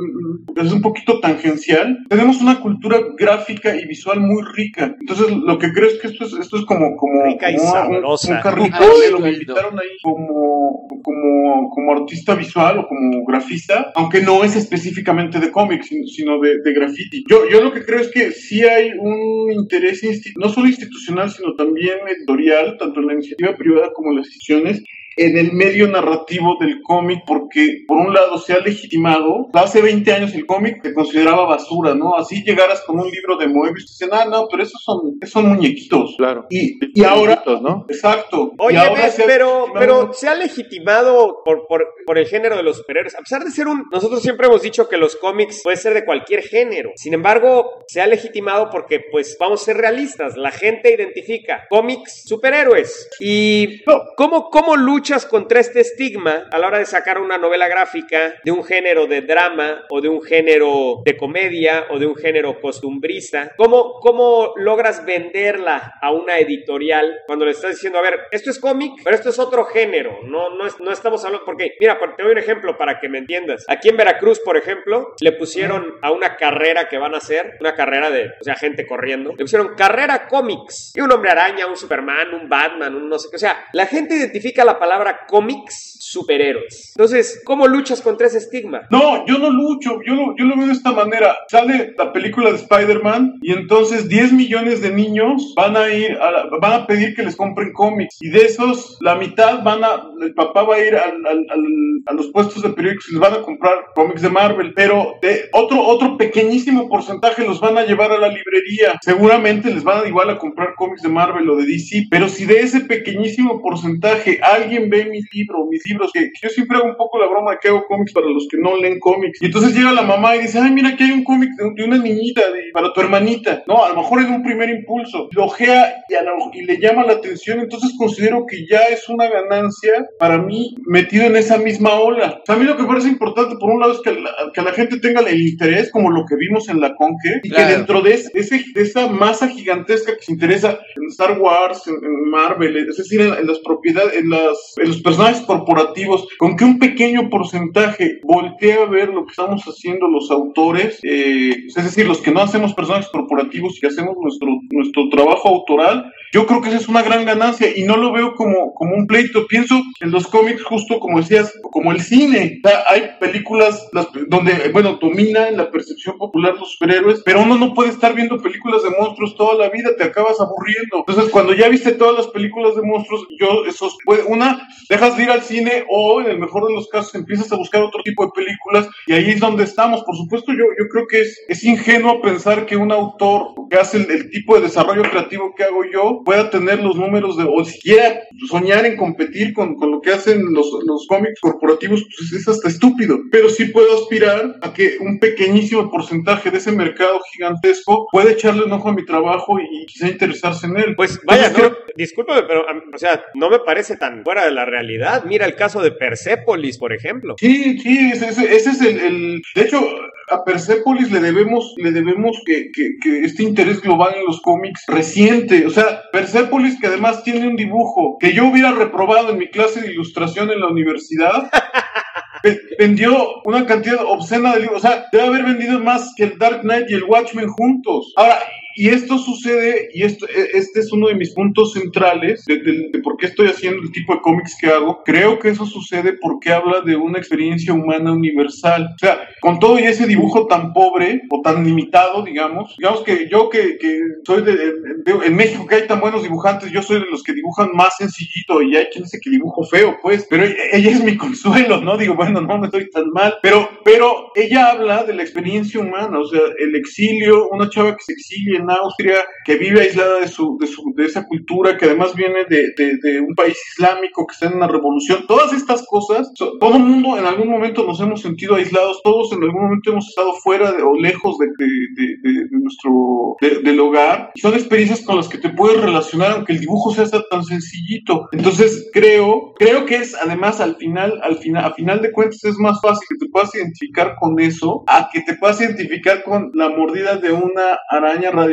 es un poquito tangencial. Tenemos una cultura gráfica y visual muy rica. Entonces, lo que creo es que esto es, esto es como, como, rica y como sabrosa. un, un carrito. Uy, Me invitaron ahí como, como, como artista visual o como grafista, aunque no es específicamente de cómics, sino, sino de, de graffiti. Yo, yo lo que creo es que sí hay un interés insti- no solo institucional, sino también editorial, tanto en la iniciativa privada como en las instituciones, en el medio narrativo del cómic, porque por un lado se ha legitimado. Hace veinte años el cómic se consideraba basura, ¿no? Así llegaras con un libro de Moebius y dicen, ah, no, pero esos son, esos son muñequitos. Claro. Y, y ahora, ¿no? Exacto. Oye, y ahora ves, se ha pero, legitimado- pero se ha legitimado por, por, por el género de los superhéroes. A pesar de ser un... Nosotros siempre hemos dicho que los cómics puede ser de cualquier género. Sin embargo, se ha legitimado porque, pues, vamos a ser realistas. La gente identifica cómics, superhéroes. Y ¿cómo, cómo luchas contra este estigma a la hora de sacar una novela gráfica de un género de drama o de un género de comedia o de un género costumbrista? ¿Cómo, cómo logras venderla a una editorial cuando le estás diciendo, a ver, esto es cómic, pero esto es otro género? No, no, es, no estamos hablando, porque, mira, te doy un ejemplo para que me entiendas. Aquí en Veracruz, por ejemplo, le pusieron a una carrera que van a hacer, una carrera de, o sea, gente corriendo, le pusieron carrera cómics. Y un hombre araña, un Superman, un Batman, un no sé qué. O sea, la gente identifica la palabra cómics, superhéroes. Entonces, ¿cómo luchas contra ese estigma? No, yo no lucho, yo lo, yo lo veo de esta manera. Sale la película de Spider-Man y entonces diez millones de niños van a ir, a la- van a pedir que les compren cómics. Y de esos, la mitad van a, el papá va a ir al, al- al- a los puestos de periódicos y les van a comprar cómics de Marvel. Pero de otro, otro pequeñísimo porcentaje los van a llevar a la librería. Seguramente les van a igual a comprar cómics de Marvel o de D C. Pero si de ese pequeñísimo porcentaje alguien ve mi libro, mis libros, que, que yo siempre hago un poco la broma de que hago cómics para los que no leen cómics. Y entonces llega la mamá y dice, ay, mira, aquí hay un cómic de, de una niñita, de, para tu hermanita. No, a lo mejor es un primer impulso. Lo ojea y, a lo- y le llama la atención. Entonces considero que ya es una ganancia para mí metido en esa misma ola. O sea, a mí lo que me parece importante, por un lado, es que la, que la gente tenga el interés, como lo que vimos en la Conque, y Claro. que dentro de, ese, ese- de esa masa gigantesca que se interesa en Star Wars, en, en Marvel, es decir, en, en las propiedades, en, las, en los personajes corporativos, con que un pequeño porcentaje voltee a ver lo que estamos haciendo los autores, eh, es decir, los que no hacemos personajes corporativos y hacemos nuestro, nuestro trabajo autoral, yo creo que esa es una gran ganancia y no lo veo como, como un pleito. Pienso en los cómics, justo como decías, como el cine. O sea, hay películas las, donde, bueno, domina en la percepción popular los superhéroes, pero uno no puede estar viendo películas de monstruos toda la vida, te acabas aburriendo. Entonces, cuando ya viste todas las películas de monstruos, yo, esos, pues, una, dejas de ir al cine o, en el mejor de los casos, empiezas a buscar otro tipo de películas y ahí es donde estamos. Por supuesto, yo, yo creo que es, es ingenuo pensar que un autor que hace el, el tipo de desarrollo creativo que hago yo pueda tener los números de, o siquiera soñar en competir con, con lo que hacen los, los cómics corporativos, pues es hasta estúpido. Pero sí puedo aspirar a que un pequeñísimo porcentaje de ese mercado gigantesco pueda echarle un ojo a mi trabajo y quizá interesarse en él. Pues vaya, Entonces, no, discúlpame, pero, am, o sea, no me parece tan fuera de la realidad. Mira el caso de Persépolis, por ejemplo. Sí, sí, ese, ese- ese es el, el- de hecho, a Persépolis le debemos, le debemos que, que, que este interés global en los cómics reciente. O sea, Persépolis, que además tiene un dibujo que yo hubiera reprobado en mi clase de ilustración en la universidad, ve- vendió una cantidad obscena de libros. O sea, debe haber vendido más que el Dark Knight y el Watchmen juntos. Ahora, y esto sucede, y esto, e- este es uno de mis puntos centrales de, de- de por qué estoy haciendo el tipo de cómics que hago. Creo que eso sucede porque habla de una experiencia humana universal. O sea, con todo y ese dibujo tan pobre o tan limitado, digamos, digamos que yo que, que soy de, de- de- en México que hay tan buenos dibujantes, yo soy de los que dibujan más sencillito y hay quien dice que dibujo feo, pues, pero e- ella es mi consuelo, ¿no? Digo, bueno, no me estoy tan mal, pero, pero ella habla de la experiencia humana, o sea, el exilio, una chava que se exilia en Austria, que vive aislada de su, de su, de esa cultura, que además viene de, de, de un país islámico que está en una revolución, todas estas cosas, so- todo el mundo en algún momento nos hemos sentido aislados, todos en algún momento hemos estado fuera de, o lejos de, de, de, de- de nuestro, de- del hogar, y son experiencias con las que te puedes relacionar, aunque el dibujo sea tan sencillito. Entonces creo, creo que es además al final, al final, a final de cuentas es más fácil que te puedas identificar con eso, a que te puedas identificar con la mordida de una araña radioactiva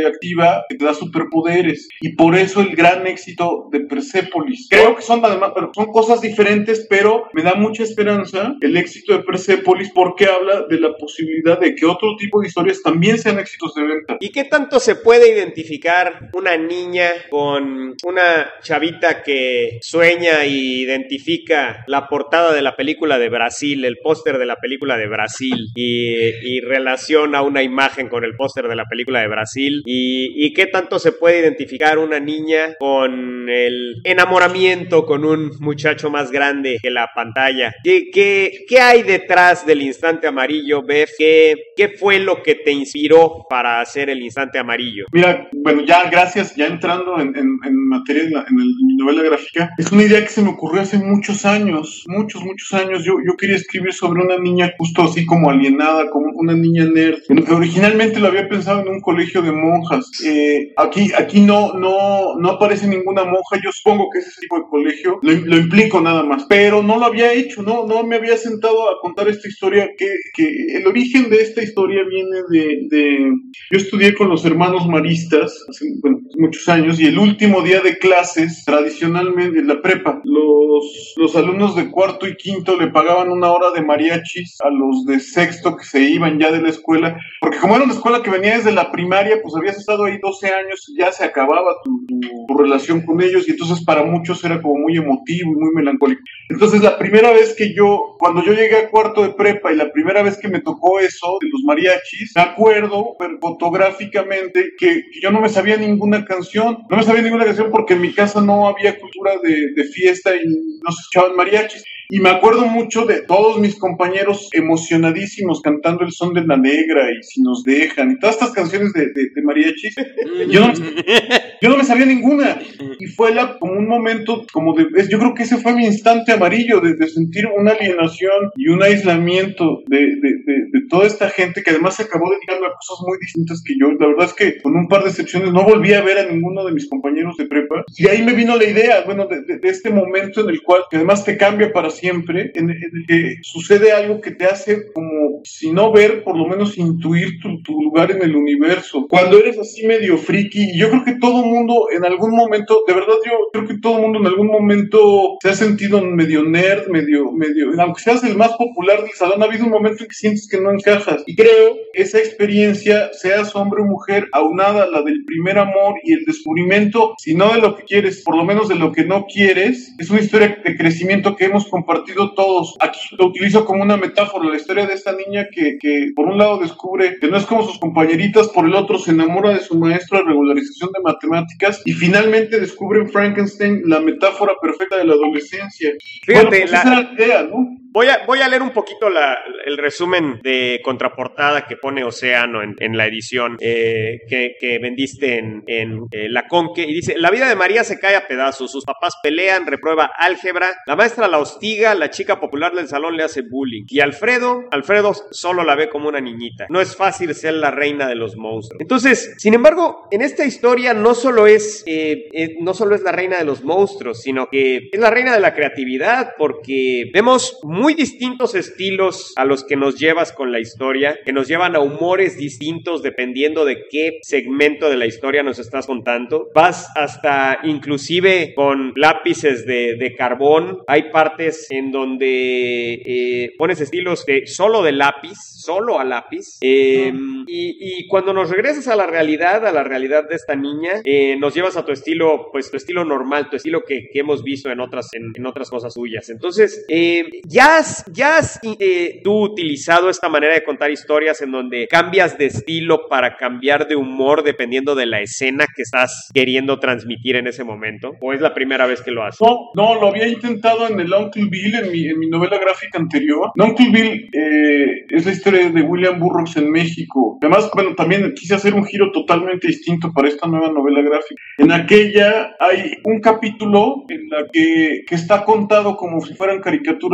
radioactiva que te da superpoderes. Y por eso el gran éxito de Persépolis. Creo que son además, son cosas diferentes, pero me da mucha esperanza el éxito de Persépolis porque habla de la posibilidad de que otro tipo de historias también sean éxitos de venta. ¿Y qué tanto se puede identificar una niña con una chavita que sueña y identifica la portada de la película de Brasil, el póster de la película de Brasil, y, y relaciona una imagen con el póster de la película de Brasil? ¿Y, y qué tanto se puede identificar una niña con el enamoramiento con un muchacho más grande que la pantalla? ¿Qué, qué, qué hay detrás del Instante Amarillo, Bev? ¿Qué, ¿Qué fue lo que te inspiró para hacer el Instante Amarillo? Mira, bueno, ya gracias, ya entrando en, en, en materia en, la, en, el, en mi novela gráfica, es una idea que se me ocurrió hace muchos años, muchos, muchos años. Yo, yo quería escribir sobre una niña justo así como alienada, como una niña nerd. Originalmente lo había pensado en un colegio de monjas. Eh, aquí aquí no, no, no aparece ninguna monja, yo supongo que es ese tipo de colegio, lo, lo implico nada más, pero no lo había hecho, no, no me había sentado a contar esta historia, que, que el origen de esta historia viene de, de... Yo estudié con los hermanos maristas hace bueno, muchos años, y el último día de clases, tradicionalmente en la prepa, los, los alumnos de cuarto y quinto le pagaban una hora de mariachis a los de sexto que se iban ya de la escuela, porque como era una escuela que venía desde la primaria, pues habías estado ahí doce años y ya se acababa tu, tu, tu relación con ellos, y entonces para muchos era como muy emotivo y muy melancólico. Entonces la primera vez que yo, cuando yo llegué a cuarto de prepa y la primera vez que me tocó eso de los mariachis, me acuerdo fotográficamente que, que yo no me sabía ninguna canción, no me sabía ninguna canción porque en mi casa no había cultura de, de fiesta y no se escuchaban mariachis. Y me acuerdo mucho de todos mis compañeros emocionadísimos cantando El Son de la Negra y Si Nos Dejan y todas estas canciones de, de, de mariachis. Yo no, yo no me sabía ninguna. Y fue la, como un momento, como de, yo creo que ese fue mi instante amarillo, de, de sentir una alienación y un aislamiento de, de, de, de toda esta gente que además se acabó dedicando a cosas muy distintas que yo. La verdad es que con un par de excepciones no volví a ver a ninguno de mis compañeros de prepa. Y ahí me vino la idea, bueno, de, de, de este momento en el cual, que además te cambia para siempre, en el que sucede algo que te hace como, si no ver, por lo menos intuir tu, tu lugar en el universo. Cuando eres así medio friki, y yo creo que todo mundo en algún momento, de verdad yo creo que todo mundo en algún momento se ha sentido medio nerd, medio, medio, aunque seas el más popular del salón, ha habido un momento en que sientes que no encajas. Y creo que esa experiencia, seas hombre o mujer, aunada a la del primer amor y el descubrimiento, si no de lo que quieres, por lo menos de lo que no quieres, es una historia de crecimiento que hemos compartido partido todos. Aquí lo utilizo como una metáfora, la historia de esta niña que, que por un lado descubre que no es como sus compañeritas, por el otro se enamora de su maestro de regularización de matemáticas y finalmente descubre en Frankenstein la metáfora perfecta de la adolescencia. Fíjate, bueno, pues la... esa era la idea, ¿no? Voy a, voy a leer un poquito la, el resumen de contraportada que pone Océano en, en la edición eh, que, que vendiste en, en eh, La Conque, y dice: la vida de María se cae a pedazos, sus papás pelean, reprueba álgebra, la maestra la hostiga, la chica popular del salón le hace bullying, y Alfredo, Alfredo solo la ve como una niñita. No es fácil ser la reina de los monstruos. Entonces, sin embargo, en esta historia no solo es, eh, eh, no solo es la reina de los monstruos, sino que es la reina de la creatividad, porque vemos muy distintos estilos a los que nos llevas con la historia, que nos llevan a humores distintos dependiendo de qué segmento de la historia nos estás contando. Vas hasta inclusive con lápices de, de carbón. Hay partes en donde eh, pones estilos de solo de lápiz, solo a lápiz. Eh, uh-huh. y, y cuando nos regresas a la realidad, a la realidad de esta niña, eh, nos llevas a tu estilo, pues tu estilo normal, tu estilo que, que hemos visto en otras, en, en otras cosas suyas. Entonces, eh, ya has, ya has eh, tú utilizado esta manera de contar historias en donde cambias de estilo para cambiar de humor dependiendo de la escena que estás queriendo transmitir en ese momento, ¿o es la primera vez que lo haces? No, no, lo había intentado en el Uncle Bill, en mi, en mi novela gráfica anterior. Uncle Bill eh, es la historia de William Burroughs en México. Además, bueno, también quise hacer un giro totalmente distinto para esta nueva novela gráfica. En aquella hay un capítulo en la que, que está contado como si fueran caricaturas de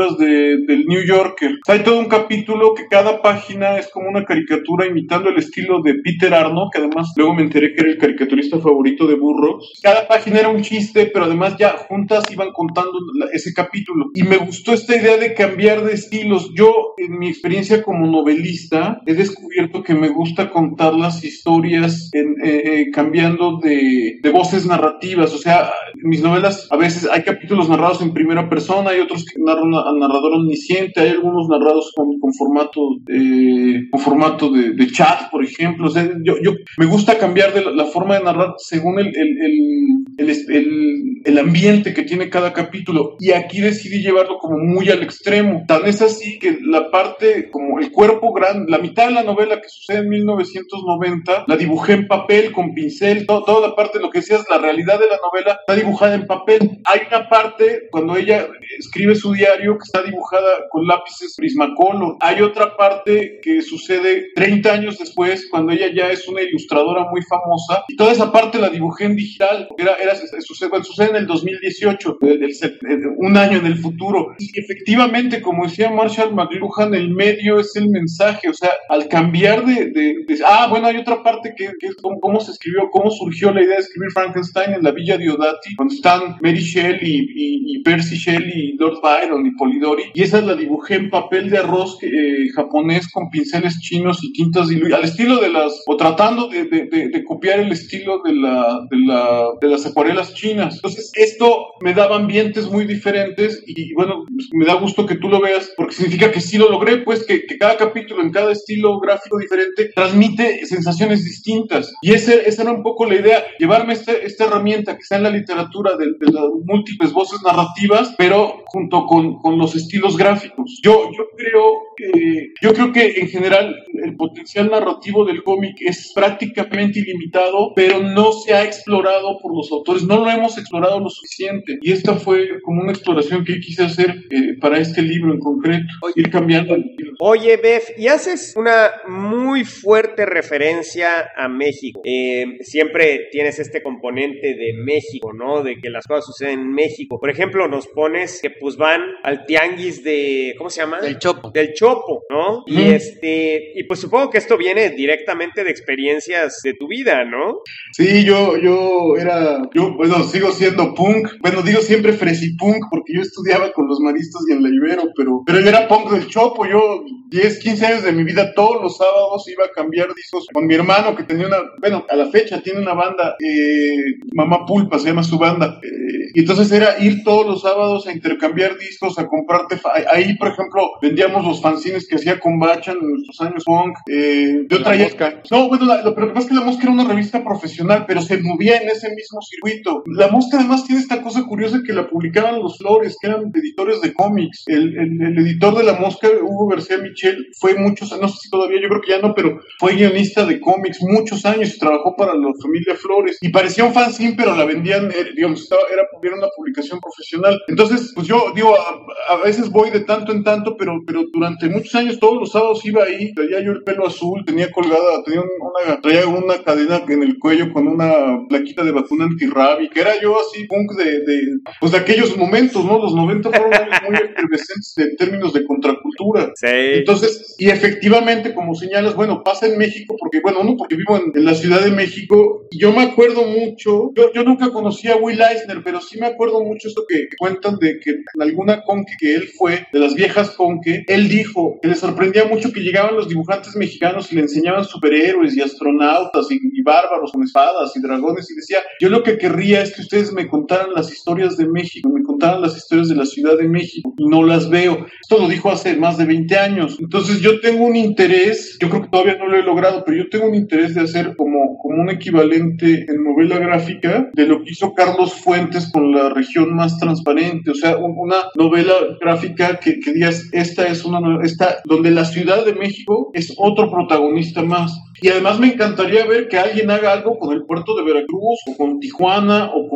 de, del New Yorker. O sea, hay todo un capítulo que cada página es como una caricatura imitando el estilo de Peter Arno, que además luego me enteré que era el caricaturista favorito de Burroughs. Cada página era un chiste, pero además ya juntas iban contando la, ese capítulo. Y me gustó esta idea de cambiar de estilos. Yo, en mi experiencia como novelista, he descubierto que me gusta contar las historias en, eh, eh, cambiando de, de voces narrativas. O sea, en mis novelas a veces hay capítulos narrados en primera persona, hay otros que narran al narrador omnisciente, hay algunos narrados con, con formato, eh, con formato de, de chat, por ejemplo. O sea, yo, yo me gusta cambiar de la, la forma de narrar según el, el, el, el, el, el ambiente que tiene cada capítulo. Y aquí decidí llevarlo como muy al extremo. Tan es así que la parte, como el cuerpo grande, la mitad de la novela que sucede en mil novecientos noventa, la dibujé en papel, con pincel, todo, toda la parte de lo que decías, la realidad de la novela está dibujada en papel. Hay una parte cuando ella escribe su diario que está dibujada con lápices Prismacolor. Hay otra parte que sucede treinta años después, cuando ella ya es una ilustradora muy famosa, y toda esa parte la dibujé en digital. Era, era, sucede, bueno, sucede en el dos mil dieciocho, el, el, el, un año en el futuro. Y efectivamente, como decía Marshall McLuhan, el medio es el mensaje. O sea, al cambiar de... de, de ah, bueno, hay otra parte que, que es cómo, cómo se escribió, cómo surgió la idea de escribir Frankenstein en la Villa Diodati, cuando están Mary Shelley y, y Percy Shelley, y Lord Byron y Polidori, y esa la dibujé en papel de arroz eh, japonés con pinceles chinos y tintas diluidas, al estilo de las, o tratando de, de, de, de copiar el estilo de, la, de, la, de las acuarelas chinas. Entonces, esto me daba ambientes muy diferentes y, bueno, pues, me da gusto que tú lo veas, porque significa que sí lo logré, pues, que, que cada capítulo en cada estilo gráfico diferente transmite sensaciones distintas. Y ese, esa era un poco la idea, llevarme este, esta herramienta que está en la literatura de, de las múltiples voces narrativas, pero junto con, con los estilos gráficos. Yo, yo creo que, yo creo que en general el potencial narrativo del cómic es prácticamente ilimitado, pero no se ha explorado por los autores, no lo hemos explorado lo suficiente. Y esta fue como una exploración que quise hacer eh, para este libro en concreto, Oye, ir cambiando el estilo. Oye, Bef, y haces una muy fuerte referencia a México. Eh, siempre tienes este componente de México, ¿no? De que las cosas suceden en México. Por ejemplo, nos pones que pues van al tianguis de, ¿cómo se llama? Del Chopo. Del Chopo, ¿no? Mm. Y este, y pues supongo que esto viene directamente de experiencias de tu vida, ¿no? Sí, yo, yo era, yo, bueno, sigo siendo punk. Bueno, digo siempre fresipunk porque yo estudiaba con los maristas y en la Ibero, pero, pero yo era punk del Chopo. Yo, diez, quince años de mi vida, todos los sábados iba a cambiar discos con mi hermano que tenía una, bueno, a la fecha tiene una banda, eh, Mamá Pulpa se llama su banda, eh, y entonces era ir todos los sábados a intercambiar discos, a comprarte, fa- ahí por ejemplo vendíamos los fanzines que hacía Combacha en nuestros años punk, eh, yo La traía, Mosca. no, bueno, la, lo, pero lo que pasa es que La Mosca era una revista profesional, pero se movía en ese mismo circuito. La Mosca además tiene esta cosa curiosa que la publicaban los Flores, que eran editores de cómics. El, el, el editor de La Mosca, Hugo García Michel, fue muchos años, no sé si todavía, yo creo que ya no, pero fue guionista de cómics muchos años y trabajó para la familia Flores. Y parecía un fanzine, pero la vendían, eh, digamos, estaba, era, era una publicación profesional. Entonces, pues yo digo, a, a veces voy de tanto en tanto, pero, pero durante muchos años, todos los sábados iba ahí, traía yo el pelo azul, tenía colgada, tenía una, traía una cadena en el cuello con una plaquita de vacuna antirrabi, que era yo así, punk de, de, pues de aquellos momentos, ¿no? Los noventa fueron años muy efervescentes en términos de contracultura. Sí. Entonces, y efectivamente, como señalas, bueno, pasa en México, porque, bueno, uno, porque vivo en, en la Ciudad de México, y yo me acuerdo mucho, yo, yo nunca conocí a Will Eisner, pero sí me acuerdo mucho esto que, que cuentan de que en alguna conque que él fue, de las viejas conque, él dijo que le sorprendía mucho que llegaban los dibujantes mexicanos y le enseñaban superhéroes y astronautas y, y bárbaros con espadas y dragones, y decía, yo lo que querría es que ustedes me contaran las historias de México, me contaran las historias de la Ciudad de México, y no las veo. Esto lo dijo hace más de veinte años. Entonces yo tengo un interés, yo creo que todavía no lo he logrado, pero yo tengo un interés de hacer como, como un equivalente en novela gráfica de lo que hizo Carlos Fuentes con La Región Más Transparente, o sea, un, una novela gráfica que, que digas, esta es una novela, esta, donde la Ciudad de México es otro protagonista más. Y además me encantaría ver que alguien haga algo con el puerto de Veracruz, o con Tijuana, o con, o con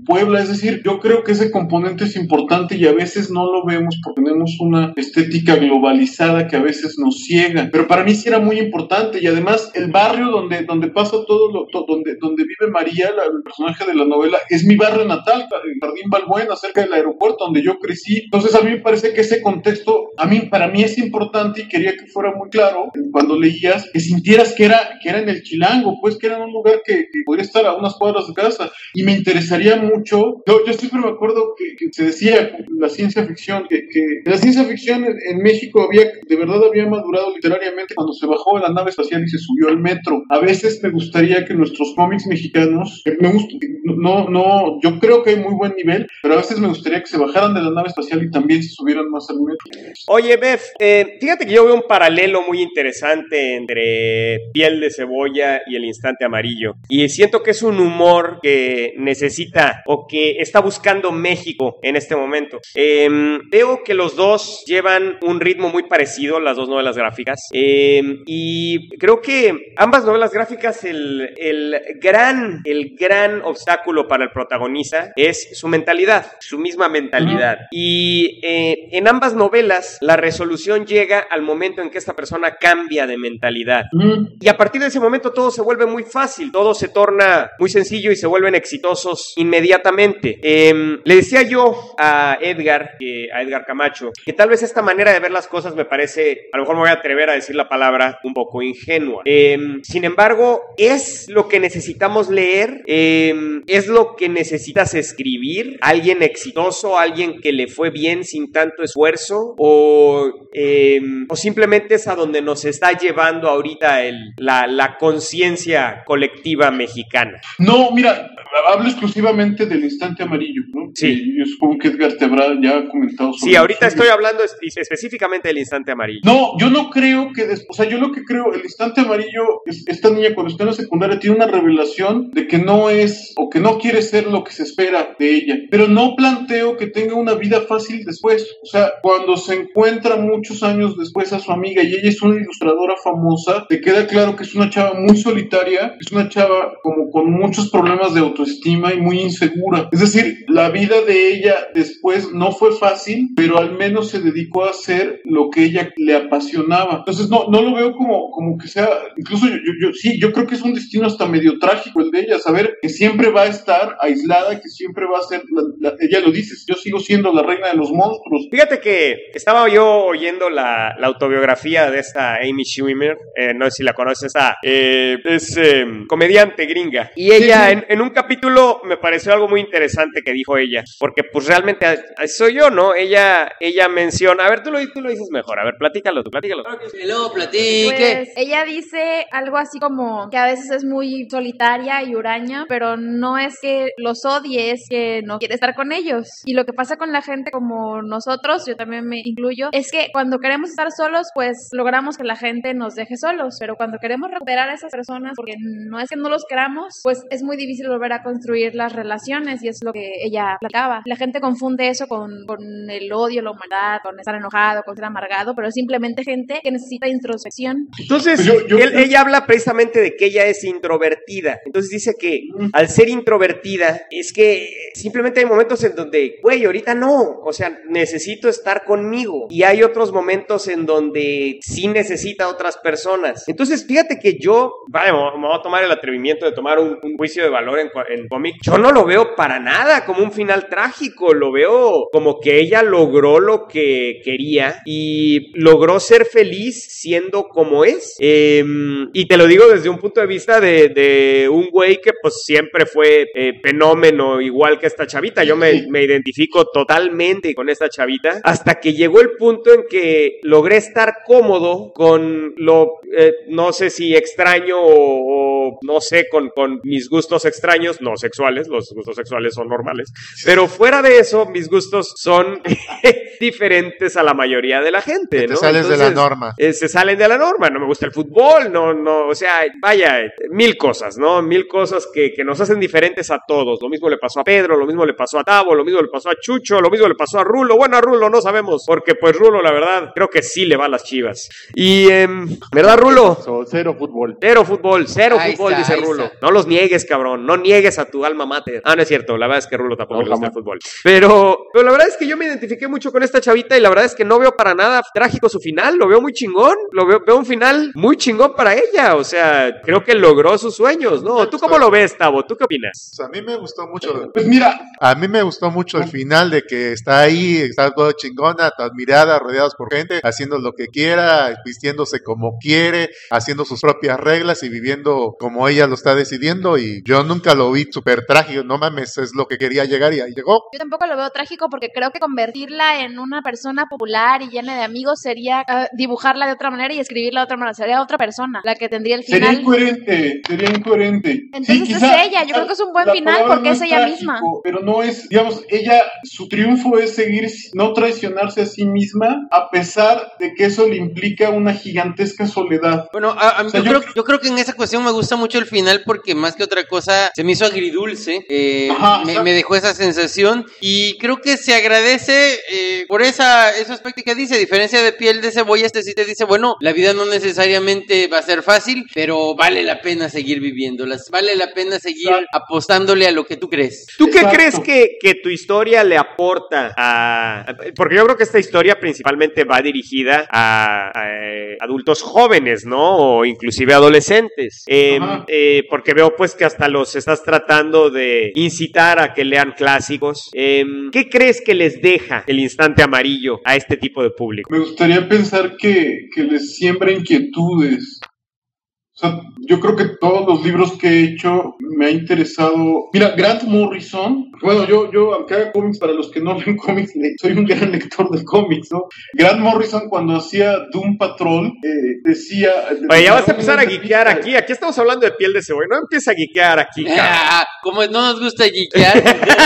Puebla. Es decir, yo creo que ese componente es importante y a veces no lo vemos porque tenemos una estética globalizada que a veces nos ciega, pero para mí sí era muy importante. Y además el barrio donde, donde pasa todo lo, to, donde, donde vive María, la, el personaje de la novela, es mi barrio natal, el Jardín Balbuena, cerca del aeropuerto donde yo crecí. Entonces a mí me parece que ese contexto a mí, para mí es importante y quería que fuera muy claro cuando leías, que sintieras que era, que era en el Chilango, pues que era en un lugar que, que podría estar a unas cuadras de casa. Y me interesaría mucho, yo, yo siempre me acuerdo que, que se decía la ciencia ficción, que, que la ciencia ficción en, en México había, de verdad había madurado literariamente cuando se bajó de la nave espacial y se subió al metro. A veces me gustaría que nuestros cómics mexicanos, me gusta, no, no, yo creo que hay muy buen nivel, pero a veces me gustaría que se bajaran de la nave espacial y también se subieran más al metro. Oye, Bef, eh, fíjate que yo veo un paralelo muy interesante entre Piel de Cebolla y El Instante Amarillo, y siento que es un humor que necesita o que está buscando México en este momento. Eh, veo que los dos llevan un ritmo muy parecido, las dos novelas gráficas, eh, y creo que ambas novelas gráficas el, el, gran, el gran obstáculo para el protagonista es su mentalidad, su misma mentalidad. Uh-huh. Y eh, en ambas novelas la resolución llega al momento en que esta persona cambia de mentalidad. Uh-huh. Y a partir de ese momento todo se vuelve muy fácil, todo se torna muy sencillo y se vuelven exitosos inmediatamente. Eh, le decía yo a Edgar, eh, a Edgar Camacho, que tal vez esta manera de ver las cosas me parece, a lo mejor me voy a atrever a decir la palabra, un poco ingenua. Eh, sin embargo, es lo que necesitamos leer, eh, es lo que necesitas escribir, alguien exitoso, alguien que le fue bien sin tanto esfuerzo, o, eh, o simplemente es a donde nos está llevando ahorita el, la, la conciencia colectiva mexicana. No, mira, hablo exclusivamente del Instante Amarillo, ¿no? Sí. Y yo supongo que Edgar te habrá ya comentado sobre Sí, ahorita eso. estoy hablando es, específicamente del Instante Amarillo. No, yo no creo que, des- o sea, yo lo que creo, el Instante Amarillo, es, esta niña cuando está en la secundaria tiene una revelación de que no es, o que no quiere ser lo que se espera de ella, pero no planteo que tenga una vida fácil después. O sea, cuando se encuentra muchos años después a su amiga y ella es una ilustradora famosa, te queda claro que es una chava muy solitaria, es una chava como con muchos problemas de autoestima y muy insegura. Es decir, la vida de ella después no fue fácil, pero al menos se dedicó a hacer lo que ella le apasionaba. Entonces no, no lo veo como, como que sea, incluso yo, yo, yo sí, yo creo que es un destino hasta medio trágico el de ella, saber que siempre va a estar aislada, que siempre va a ser, la, la, ella lo dice, yo sigo siendo la reina de los monstruos. Fíjate que estaba yo oyendo la, la autobiografía de esta Amy Schumer, eh, no sé si la conoces, esta, eh, es eh, comediante gringa, y ella sí, sí. En, en un capítulo me pareció algo muy interesante que dijo ella, porque pues realmente soy yo, ¿no? Ella, ella menciona, a ver, tú lo, tú lo dices mejor, a ver, platícalo tú, platícalo. Que luego platique. Pues ella dice algo así como que a veces es muy solitaria y huraña, pero no es que los odie, es que no quiere estar con ellos. Y lo que pasa con la gente como nosotros, yo también me incluyo, es que cuando queremos estar solos, pues logramos que la gente nos deje solos, pero cuando queremos recuperar a esas personas, porque no es que no los queramos, pues es muy difícil volver a construir las relaciones, y es lo que ella platicaba. La gente confunde eso con, con el odio, la humanidad, con estar enojado, con estar amargado, pero es simplemente gente que necesita introspección. Entonces, yo, yo, él, yo... ella habla precisamente de que ella es introvertida. Entonces dice que mm. al ser introvertida, es que simplemente hay momentos en donde, güey, ahorita no, o sea, necesito estar conmigo. Y hay otros momentos en donde sí necesita a otras personas. Entonces, fíjate que yo, vale, me voy a tomar el atrevimiento de tomar un, un juicio de valor en, en cómic. Yo no lo veo para nada como un final trágico, lo veo como que ella logró lo que quería y logró ser feliz siendo como es. Eh, y te lo digo desde un punto de vista de, de un güey que pues siempre fue eh, fenómeno, igual que esta chavita. Yo me, me identifico totalmente con esta chavita, hasta que llegó el punto en que logré estar cómodo con lo, eh, no sé si extraño o, o no sé, con, con mis gustos extraños, no sexuales, los gustos sexuales son normales, pero fuera de eso, mis gustos son diferentes a la mayoría de la gente, te ¿no? sales Entonces, de la norma. Eh, se salen de la norma, no me gusta el fútbol, no, no, o sea, vaya, mil cosas, ¿no? Mil cosas que, que nos hacen diferentes a todos. Lo mismo le pasó a Pedro, lo mismo le pasó a Tavo, lo mismo le pasó a Chucho, lo mismo le pasó a Rulo. Bueno, a Rulo no sabemos, porque pues Rulo, la verdad, creo que sí le va a las Chivas. Y, eh, ¿verdad, Rulo? So, cero fútbol. Cero fútbol, cero Ay, fútbol, está, dice Rulo. está. No los niegues, cabrón. No niegues a tu alma mater. Ah, no es cierto. La verdad es que Rulo tampoco no, le gusta el fútbol. Pero, pero la verdad es que yo me identifiqué mucho con esta chavita y la verdad es que no veo para nada trágico su final. Lo veo muy chingón. Lo veo, veo un final muy chingón para ella. O sea, creo que logró sus sueños, ¿no? ¿Tú cómo lo ves, Tavo? ¿Tú qué opinas? O sea, a mí me gustó mucho. Pues mira, A mí me gustó mucho el final de que está ahí, está todo chingona, admirada, rodeados por gente, haciendo lo que quiera, vistiéndose como quiere, haciendo sus propias reglas y viviendo como ella lo está decidiendo. Y yo nunca lo vi súper trágico, no mames, es lo que quería llegar y ahí llegó. Yo tampoco lo veo trágico porque creo que convertirla en una persona popular y llena de amigos sería uh, dibujarla de otra manera y escribirla de otra manera. Sería otra persona la que tendría el sería final. incoherente, sería incoherente. Entonces Sí, es quizá- ella, yo quizá creo que es un buen la final palabra porque no es ella trágico, misma. Pero no es, digamos, ella, su triunfo es seguir, no traicionarse a sí misma, a pesar de que eso le implica una gigantesca soledad. Bueno, a, a- O sea, yo, yo- creo, yo creo que en esa cuestión me gusta mucho el final porque más que otra cosa se me hizo agridulce, eh, Ajá, me, exacto. me dejó esa sensación y creo que se agradece eh, por esa, ese aspecto que dice, a diferencia de Piel de Cebolla, este sí te dice, bueno, la vida no necesariamente va a ser fácil, pero vale la pena seguir viviéndolas, vale la pena seguir Exacto. apostándole a lo que tú crees. ¿Tú qué Exacto. crees que, que tu historia le aporta a...? Porque yo creo que esta historia principalmente va dirigida a, a, eh, adultos jóvenes, ¿no? O inclusive adolescentes. Eh, Ajá. eh, porque veo pues que hasta los estás tratando de incitar a que lean clásicos. Eh, ¿Qué crees que les deja el Instante Amarillo a este tipo de público? Me gustaría pensar que, que les siembra inquietudes. O sea, yo creo que todos los libros que he hecho me ha interesado. Mira, Grant Morrison, bueno, yo, yo aunque haga cómics, para los que no leen cómics, le- soy un gran lector de cómics, ¿no? Grant Morrison, cuando hacía Doom Patrol, eh, decía. Oye, ya vas a empezar a una guiquear pista- aquí. Aquí estamos hablando de Piel de Cebolla. No empieza a guiquear aquí, cabrón. Ah, como no nos gusta geekear.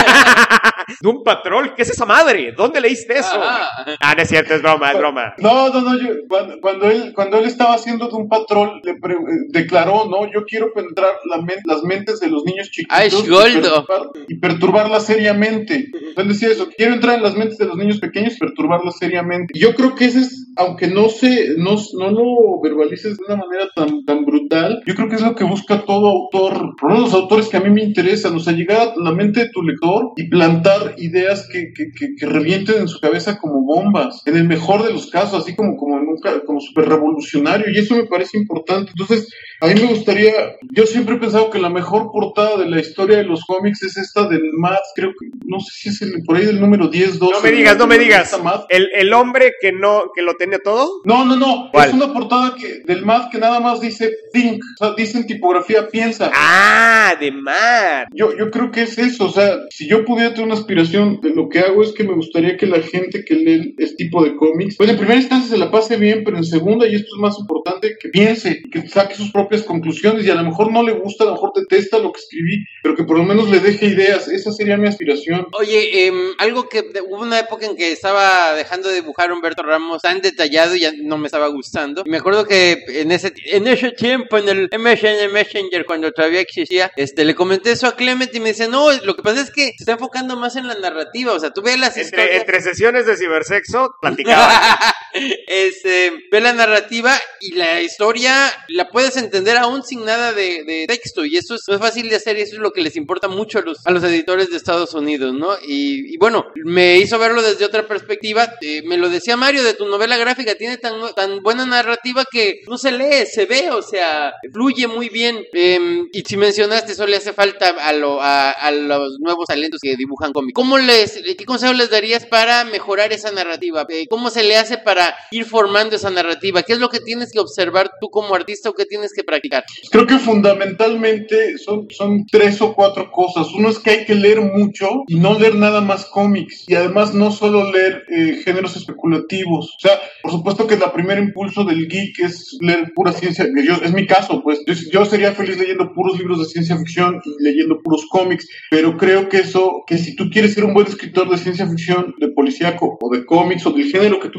¿De un patrón? ¿Qué es esa madre? ¿Dónde leíste eso? Ajá. Ah, no es cierto, es broma, es broma. No, no, no, yo, cuando, cuando él cuando él estaba haciendo Doom Patrol, le pre- eh, declaró, no, yo quiero penetrar la men- las mentes de los niños chiquitos Ay, y, Goldo. perturbar- y perturbarlas seriamente. Él decía eso, quiero entrar en las mentes de los niños pequeños y perturbarlas seriamente. Y yo creo que ese es, aunque no se, no, no lo verbalices de una manera tan, tan brutal, yo creo que es lo que busca todo autor, por lo menos los autores que a mí me interesan, o sea, llegar a la mente de tu lector y plantar ideas que, que, que, que revienten en su cabeza como bombas, en el mejor de los casos, así como, como, nunca, como súper revolucionario, y eso me parece importante. Entonces, a mí me gustaría, yo siempre he pensado que la mejor portada de la historia de los cómics es esta del Matt, creo que, no sé si es el, por ahí del número diez, doce. No me digas, no me de digas. esta Matt. El, el hombre que no, que lo tenía todo. No, no, no, ¿Cuál? es una portada que, del Matt que nada más dice think, o sea, dice en tipografía piensa. Ah, de Matt. Yo, yo creo que es eso, o sea, si yo pudiera tener una aspiración, de lo que hago es que me gustaría que la gente que lee este tipo de cómics, pues en primera instancia se la pase bien, pero en segunda, y esto es más importante, que piense, que saque sus propias conclusiones, y a lo mejor no le gusta, a lo mejor detesta lo que escribí, pero que por lo menos le deje ideas. Esa sería mi aspiración. Oye, eh, algo que de- hubo una época en que estaba dejando de dibujar Humberto Ramos tan detallado y ya no me estaba gustando. Y me acuerdo que en ese en ese tiempo, en el M S N Messenger, cuando todavía existía, este, le comenté eso a Clement y me dice, no, lo que pasa es que se está enfocando más en la narrativa. O sea, tú ves las Entre, historias... entre sesiones de cibersexo, platicaba. este, ve la narrativa y la historia la puedes entender aún sin nada de, de texto, y eso es, no es fácil de hacer, y eso es lo que les importa mucho a los, a los editores de Estados Unidos, ¿no? Y, y bueno, me hizo verlo desde otra perspectiva. Eh, me lo decía Mario, de tu novela gráfica tiene tan, tan buena narrativa que no se lee, se ve, o sea, fluye muy bien. Eh, y si mencionaste, eso le hace falta a, lo, a, a los nuevos talentos que dibujan cómics. ¿Cómo les, qué consejo les darías para mejorar esa narrativa? Eh, ¿Cómo se le hace para ir formando esa narrativa? ¿Qué es lo que tienes que observar tú como artista o qué tienes que practicar? Creo que fundamentalmente son, son tres o cuatro cosas. Uno es que hay que leer mucho y no leer nada más cómics. Y además no solo leer eh, géneros especulativos. O sea, por supuesto que el primer impulso del geek es leer pura ciencia. Yo, es mi caso, pues. Yo, yo sería feliz leyendo puros libros de ciencia ficción y leyendo puros cómics. Pero creo que eso, que si tú quieres ser un buen escritor de ciencia ficción, de policíaco o de cómics o del género que tú quieras,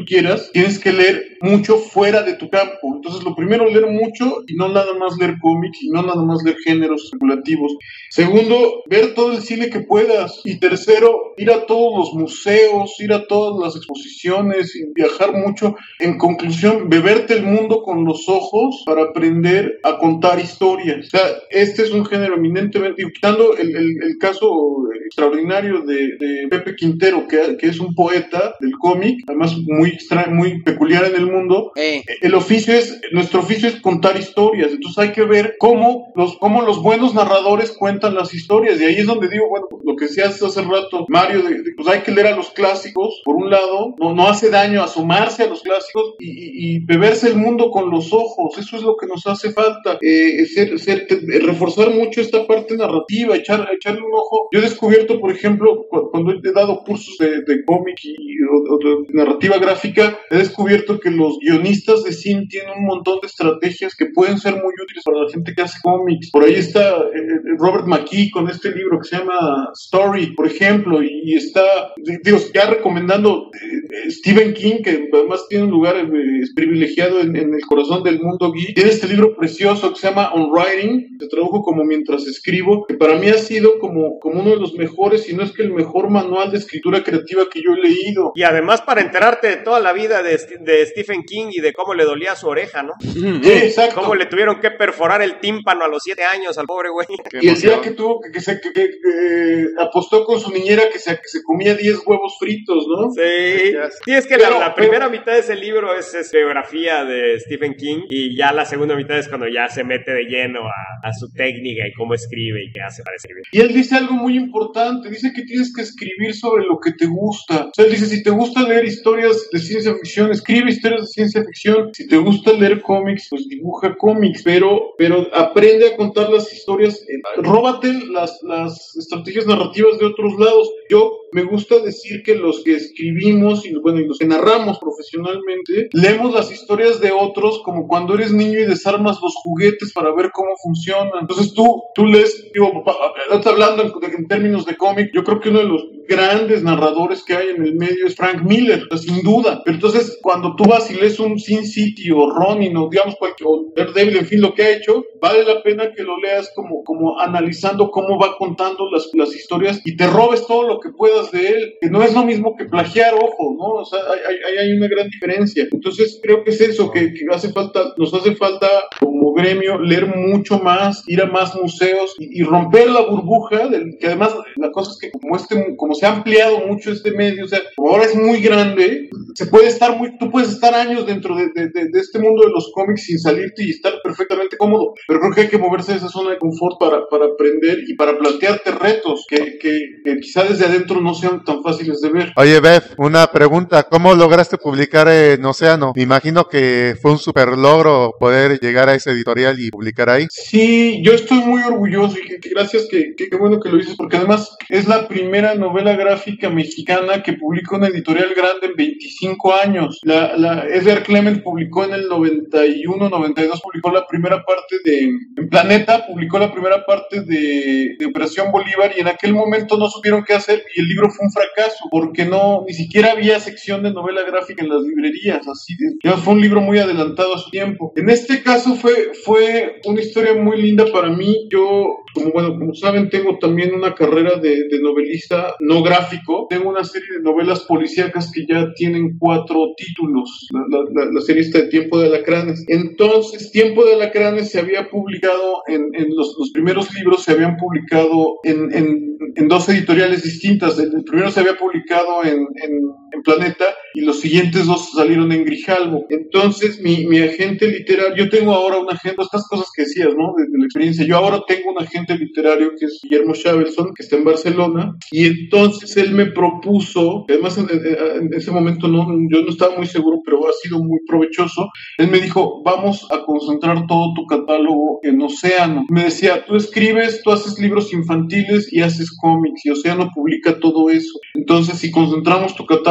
tienes que leer mucho fuera de tu campo. Entonces, lo primero, leer mucho y no nada más leer cómics y no nada más leer géneros especulativos. Segundo, ver todo el cine que puedas. Y tercero, ir a todos los museos, ir a todas las exposiciones y viajar mucho. En conclusión, beberte el mundo con los ojos para aprender a contar historias. O sea, este es un género eminentemente, quitando el, el, el caso extraordinario de, de Pepe Quintero, que, que es un poeta del cómic, además muy extra, muy peculiar en el mundo. Eh. El oficio es, nuestro oficio es contar historias. Entonces hay que ver cómo los, cómo los buenos narradores cuentan las historias. Y ahí es donde digo, bueno, lo que decías hace rato, Mario, de, de, pues hay que leer a los clásicos, por un lado, no, no hace daño asomarse a los clásicos y, y, y beberse el mundo con los ojos. Eso es lo que nos hace falta. Eh, ser, ser, te, reforzar mucho esta parte narrativa, echar, echarle un ojo. Yo he descubierto, por ejemplo, cuando he dado cursos de, de cómic y o, o de narrativa gráfica, he descubierto que los guionistas de cine tienen un montón de estrategias que pueden ser muy útiles para la gente que hace cómics. Por ahí está eh, Robert McKee con este libro que se llama Story, por ejemplo, y, y está, digo, ya recomendando eh, Stephen King, que además tiene un lugar eh, privilegiado en, en el corazón del mundo geek. Tiene este libro precioso que se llama On Writing, se tradujo como Mientras Escribo, que para mí ha sido como, como uno de los mejores, si no es que el mejor manual de escritura creativa que yo he leído. Y además para enterarte de toda la vida de, de Stephen King y de cómo le dolía su oreja, ¿no? Sí, exacto. Cómo le tuvieron que perforar el tímpano a los siete años al pobre güey. Y el día que tuvo que, que se que, que, que, apostó con su niñera que se, que se comía diez huevos fritos, ¿no? Sí. Sí, es que pero, la, la pero, primera mitad de ese libro es, es biografía de Stephen King y ya la segunda mitad es cuando ya se mete de lleno a, a su técnica y cómo escribe y qué hace para escribir. Y él dice algo muy importante, dice que tienes que escribir sobre lo que te gusta. O sea, él dice, si te gusta leer historias de ciencia ficción, escribe historias de ciencia ficción. Si te gusta leer cómics, pues dibuja cómics, pero, pero aprende a contar las historias, eh, róbate las, las estrategias narrativas de otros lados. Yo me gusta decir que los que escribimos y, bueno, y los que narramos profesionalmente, leemos las historias de otros como cuando eres niño y desarmas los juguetes para ver cómo funcionan. Entonces tú, tú lees, digo, hablando en, en términos de cómic, yo creo que uno de los grandes narradores que hay en el medio es Frank Miller, sin duda. Pero entonces, cuando tú vas y lees un Sin City o Ronin o digamos cualquier, o Daredevil, en fin, lo que ha hecho, vale la pena que lo leas como, como analizando cómo va contando las, las historias y te robes todo lo que puedas de él, que no es lo mismo que plagiar, ojo, ¿no? O sea, hay, hay, hay una gran diferencia. Entonces, creo que es eso, que, que hace falta, nos hace falta como gremio leer mucho más, ir a más museos y, y romper la burbuja, del, que además la cosa es que como este, como se ha ampliado mucho este medio, o sea, como ahora es muy grande, se puede estar muy, tú puedes estar años dentro de, de, de, de este mundo de los cómics sin salirte y estar perfectamente cómodo, pero creo que hay que moverse de esa zona de confort para, para aprender y para plantearte retos que, que, que quizá desde adentro no sean tan fáciles de ver. Oye, Beth, una pregunta, ¿cómo lograste publicar en Océano? Me imagino que fue un super logro poder llegar a ese editorial y publicar ahí. Sí, yo estoy muy orgulloso y que, que gracias, que, que, que bueno que lo dices, porque además es la primera novela gráfica mexicana que publicó una editorial grande en veinticinco años. La, la Edgar Clement publicó en el noventa y uno, noventa y dos, publicó la primera parte de, en Planeta, publicó la primera parte de, de Operación Bolívar y en aquel momento no supieron qué hacer y el libro fue un fracaso, porque no, ni siquiera había sección de novela gráfica en las librerías, así de, ya fue un libro muy adelantado a su tiempo. En este caso fue, fue una historia muy linda para mí. Yo, como bueno, como saben, tengo también una carrera de, de novelista no gráfico. Tengo una serie de novelas policíacas que ya tienen cuatro títulos, la, la, la serie está de Tiempo de Alacranes. Entonces, Tiempo de Alacranes se había publicado en, en los, los primeros libros se habían publicado en, en, en dos editoriales distintas. El, el primero se había publicado en, en, en Planeta y los siguientes dos salieron en Grijalbo. Entonces, mi, mi agente literario, yo tengo ahora un agente, estas cosas que decías, ¿no? De, de la experiencia. Yo ahora tengo un agente literario que es Guillermo Shavelson, que está en Barcelona, y entonces él me propuso, además en, en, en ese momento no, yo no estaba muy seguro, pero ha sido muy provechoso. Él me dijo, vamos a concentrar todo tu catálogo en Océano. Me decía, tú escribes, tú haces libros infantiles y haces cómics, y Océano publica todo eso. Entonces, si concentramos tu catálogo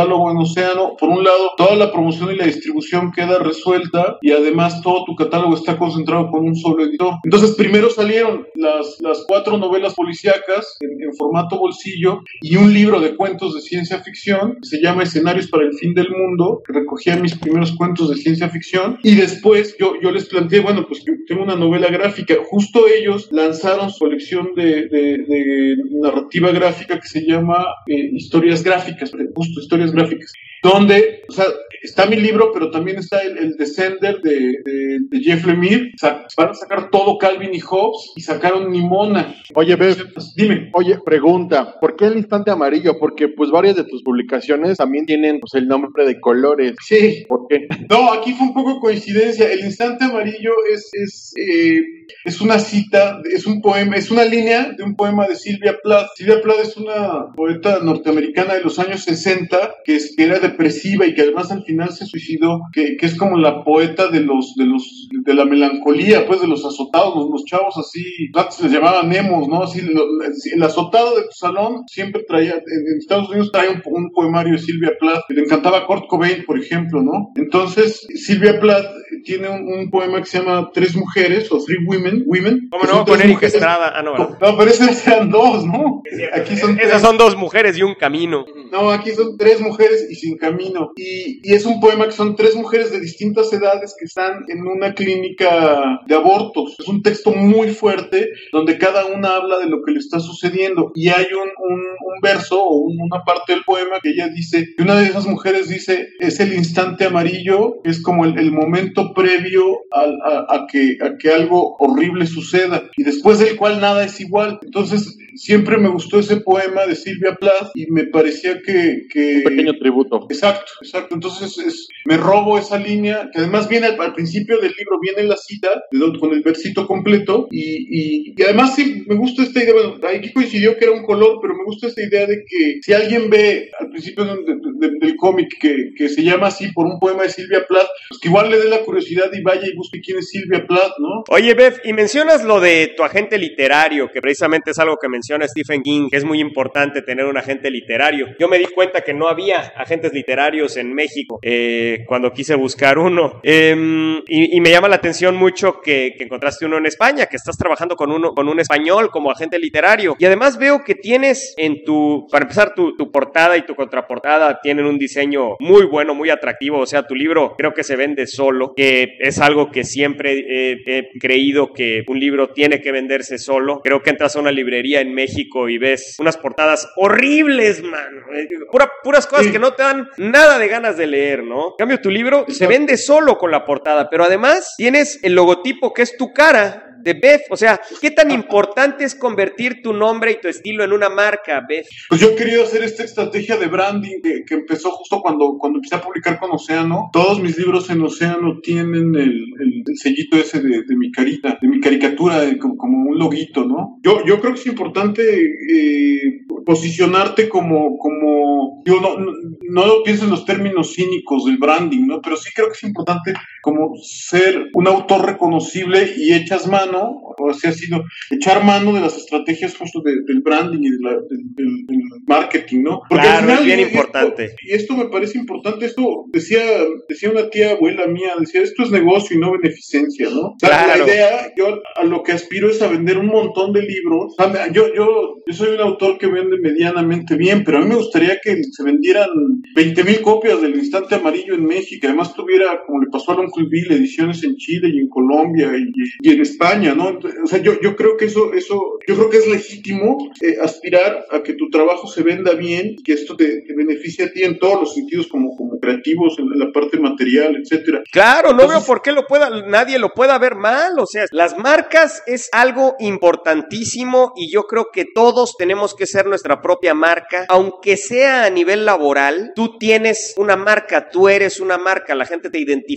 catálogo en Océano. Por un lado, toda la promoción y la distribución queda resuelta y además todo tu catálogo está concentrado con un solo editor. Entonces, primero salieron las, las cuatro novelas policíacas en, en formato bolsillo y un libro de cuentos de ciencia ficción que se llama Escenarios para el Fin del Mundo, que recogía mis primeros cuentos de ciencia ficción. Y después yo, yo les planteé, bueno, pues que tengo una novela gráfica. Justo ellos lanzaron su colección de, de, de narrativa gráfica que se llama eh, Historias Gráficas, justo Historias Gráficas, donde, o sea, está mi libro, pero también está el, el Descender de, de, de Jeff Lemire. O sea, van a sacar todo Calvin y Hobbes y sacaron Nimona. Oye, Bev, dime. Oye, pregunta, ¿por qué el instante amarillo? Porque pues varias de tus publicaciones también tienen pues el nombre de colores. Sí. ¿Por qué? No, aquí fue un poco coincidencia. El instante amarillo es, es, eh, es una cita, es un poema, es una línea de un poema de Sylvia Plath. Sylvia Plath es una poeta norteamericana de los años sesenta que, es, que era depresiva y que además al final se suicidó, que, que es como la poeta de los, de los, de la melancolía, pues de los azotados, los, los chavos así, antes les llamaban emos, ¿no? Así, lo, el azotado de tu salón siempre traía, en, en Estados Unidos traía un, un poemario de Sylvia Plath, le encantaba Kurt Cobain, por ejemplo, ¿no? Entonces, Sylvia Plath tiene un, un poema que se llama Tres Mujeres, o Three Women, Women. ¿Cómo no? Con Erika Estrada. Ah, no, ¿verdad? No, pero esas eran dos, ¿no? Aquí son Esas tres. son dos mujeres y un camino. No, aquí son tres mujeres y sin camino. Y, y es un poema que son tres mujeres de distintas edades que están en una clínica de abortos. Es un texto muy fuerte donde cada una habla de lo que le está sucediendo. Y hay un, un, un verso o un, una parte del poema que ella dice, y una de esas mujeres dice, es el instante amarillo, es como el, el momento previo a, a, a, que, a que algo horrible suceda y después del cual nada es igual. Entonces, siempre me gustó ese poema de Sylvia Plath y me parecía que... que... Un pequeño tributo. Exacto, exacto. Entonces es, me robo esa línea, que además viene al, al principio del libro, viene la cita de donde, con el versito completo y, y, y además sí, me gusta esta idea, bueno, aquí coincidió que era un color, pero me gusta esta idea de que si alguien ve al principio de, de, de, del cómic que, que se llama así por un poema de Sylvia Plath, pues que igual le dé la curiosidad y vaya y busque quién es Sylvia Plath, ¿no? Oye, Bev, y mencionas lo de tu agente literario, que precisamente es algo que menciona Stephen King, que es muy importante tener un agente literario. Yo me di cuenta que no había agentes literarios en México eh, cuando quise buscar uno. Eh, y, y me llama la atención mucho que, que encontraste uno en España, que estás trabajando con uno con un español como agente literario. Y además veo que tienes en tu, para empezar, tu, tu portada y tu contraportada tienen un diseño muy bueno, muy atractivo. O sea, tu libro creo que se vende solo, que es algo que siempre eh, he creído que un libro tiene que venderse solo. Creo que entras a una librería en México y ves unas portadas horribles, man. Pura, puras cosas sí. que no te dan nada de ganas de leer, ¿no? En cambio, tu libro se vende solo con la portada, pero además tienes el logotipo que es tu cara de Bev. O sea, ¿qué tan importante es convertir tu nombre y tu estilo en una marca, Bev? Pues yo he querido hacer esta estrategia de branding que, que empezó justo cuando, cuando empecé a publicar con Océano. Todos mis libros en Océano tienen el, el, el sellito ese de, de mi carita, de mi caricatura, de, como, como un loguito, ¿no? Yo, yo creo que es importante eh, posicionarte como, como yo no, no, no lo pienso en los términos cínicos del branding, ¿no? Pero sí creo que es importante como ser un autor reconocible y echas mano, o así ha sido, echar mano de las estrategias justo de, del branding y de la, del, del, del marketing, ¿no? Porque claro, al final, es bien esto, importante. Y esto me parece importante, esto decía, decía una tía abuela mía, decía, esto es negocio y no beneficencia, ¿no? O sea, claro. La idea, yo a lo que aspiro es a vender un montón de libros. O sea, yo, yo, yo soy un autor que vende medianamente bien, pero a mí me gustaría que se vendieran veinte mil copias del Instante Amarillo en México, además tuviera, como le pasó a Uncle Bill, ediciones en Chile y en Colombia y, y en España, ¿no? O sea, yo, yo creo que eso, eso, yo creo que es legítimo eh, aspirar a que tu trabajo se venda bien y que esto te, te beneficie a ti en todos los sentidos, como, como creativos, en la parte material, etcétera. Claro, no Entonces, veo por qué lo pueda, nadie lo pueda ver mal. O sea, las marcas es algo importantísimo y yo creo que todos tenemos que ser nuestra propia marca, aunque sea a nivel laboral. Tú tienes una marca, tú eres una marca, la gente te identifica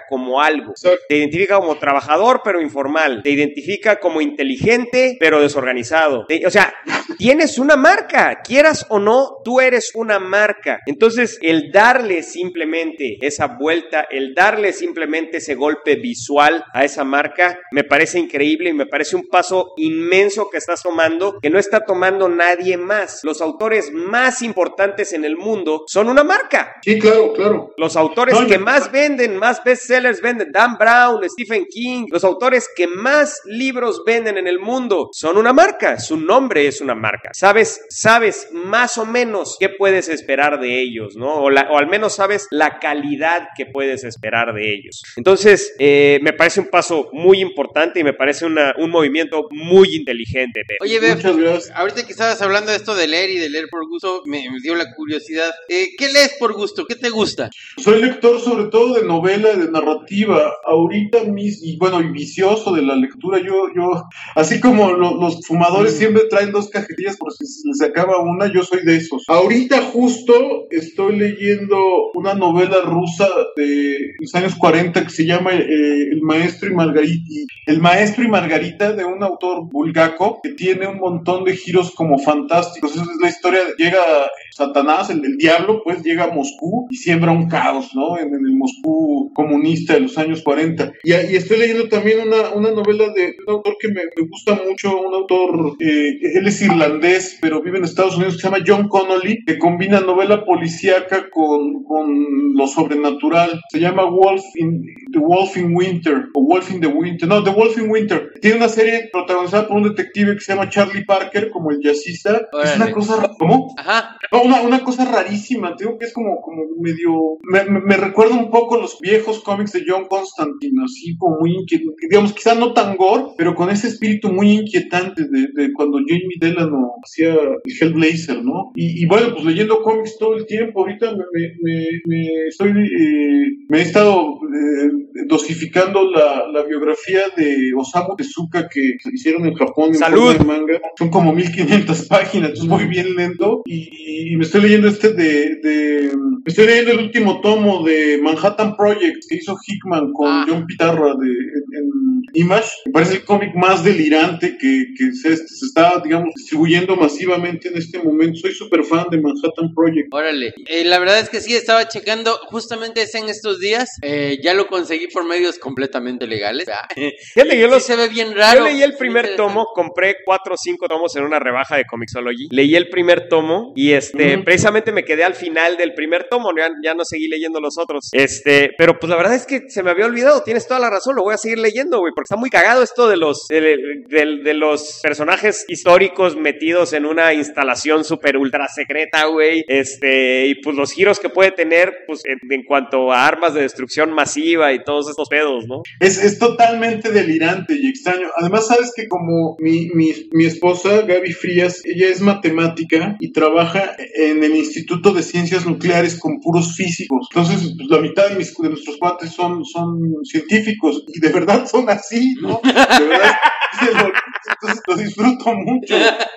como algo. Exacto. Te identifica como trabajador, pero informal. Te identifica como inteligente, pero desorganizado. Te, o sea, tienes una marca. Quieras o no, tú eres una marca. Entonces, el darle simplemente esa vuelta, el darle simplemente ese golpe visual a esa marca, me parece increíble y me parece un paso inmenso que estás tomando, que no está tomando nadie más. Los autores más importantes en el mundo son una marca. Sí, claro, claro. Los autores No, que me- más venden, más bestsellers venden, Dan Brown, Stephen King, los autores que más libros venden en el mundo son una marca. Su nombre es una marca. Sabes, sabes más o menos qué puedes esperar de ellos, ¿no? O, la- o al menos sabes la calidad que puedes esperar de ellos. Entonces, eh, me parece un paso muy importante y me parece una, un movimiento muy inteligente. Bef. Oye, Bef, Muchas gracias. ahorita que estabas hablando de esto de leer y de leer por gusto, me, me dio la curiosidad. Eh, ¿Qué lees por gusto? ¿Qué te gusta? Soy lector sobre todo de novela y de narrativa. Ahorita mis, y bueno, y vicioso de la lectura. Yo, yo, así como lo- los fumadores siempre traen dos cajetillas por si se les acaba una, yo soy de esos. Ahorita justo estoy leyendo una novela rusa de los años cuarenta que se llama eh, El Maestro y Margarita. El Maestro y Margarita, de un autor bulgaco que tiene un montón de giros como fantásticos. Esa es la historia. Llega Satanás, el, el diablo, pues llega a Moscú y siembra un caos, ¿no? En, en el Moscú comunista de los años cuarenta. Y, y estoy leyendo también una, una novela de un autor que me, me gusta mucho, un autor, eh, él es irlandés, pero vive en Estados Unidos, que se llama John Connolly, que combina novela policíaca con, con lo sobrenatural. Se llama Wolf in, The Wolf in Winter, o Wolf in the Winter, no, The Wolf in Winter. Tiene una serie protagonizada por un detective que se llama Charlie Parker, como el jazzista. Órale. Es una cosa, ra- ¿cómo? Ajá. No, una, una cosa rarísima, te digo que es como, como medio... Me, me, me recuerda un poco los viejos cómics de John Constantine, así como muy inquietante, digamos, quizá no tan gore, pero con ese espíritu muy inquietante de, de cuando Jamie Delano hacía el Hellblazer, ¿no? Y, y bueno, pues leyendo cómics todo el tiempo, ahorita me, me, me, me estoy... Eh, me he estado eh, dosificando la, la biografía de Osamu Tezuka que se hicieron en Japón en ¡Salud! forma de manga. Son como mil quinientas páginas, entonces voy bien lento y, y me estoy leyendo este de, de... Me estoy leyendo el último tomo de Manhattan Project que hizo Hickman con Ah. John Pitarra de, en, en Image. Me parece el cómic más delirante que, que se, se está, digamos, distribuyendo masivamente en este momento. Soy súper fan de Manhattan Project. Órale. Eh, la verdad es que sí, estaba checando justamente ese en estos días. Eh, ya lo conseguí por medios completamente legales. Ah, Fíjate que yo sí los... se ve bien raro. Yo leí el Muy primer interesante. tomo, compré cuatro o cinco tomos en una rebaja de Comixology. Leí el primer tomo y este, Ujú. precisamente me quedé al final del primer tomo, ya, ya no seguí leyendo los otros. Este, pero pues la verdad es que se me había olvidado, tienes toda la razón, lo voy a seguir leyendo, güey, porque está muy cagado esto de los, de, de- de los personajes históricos metidos en una instalación súper ultra secreta, güey. Este, y pues los giros que puede tener, pues en, en cuanto a armas de destrucción masiva y todos estos pedos, ¿no? Es, es totalmente delirante y extraño. Además, sabes que como mi, mi, mi esposa, Gaby Frías, ella es matemática y trabaja en el Instituto de Ciencias Nucleares con puros físicos. Entonces, pues, la mitad de, mis, de nuestros cuates son, son científicos y de verdad son así, ¿no? De verdad, se lo- entonces lo disfruto mucho.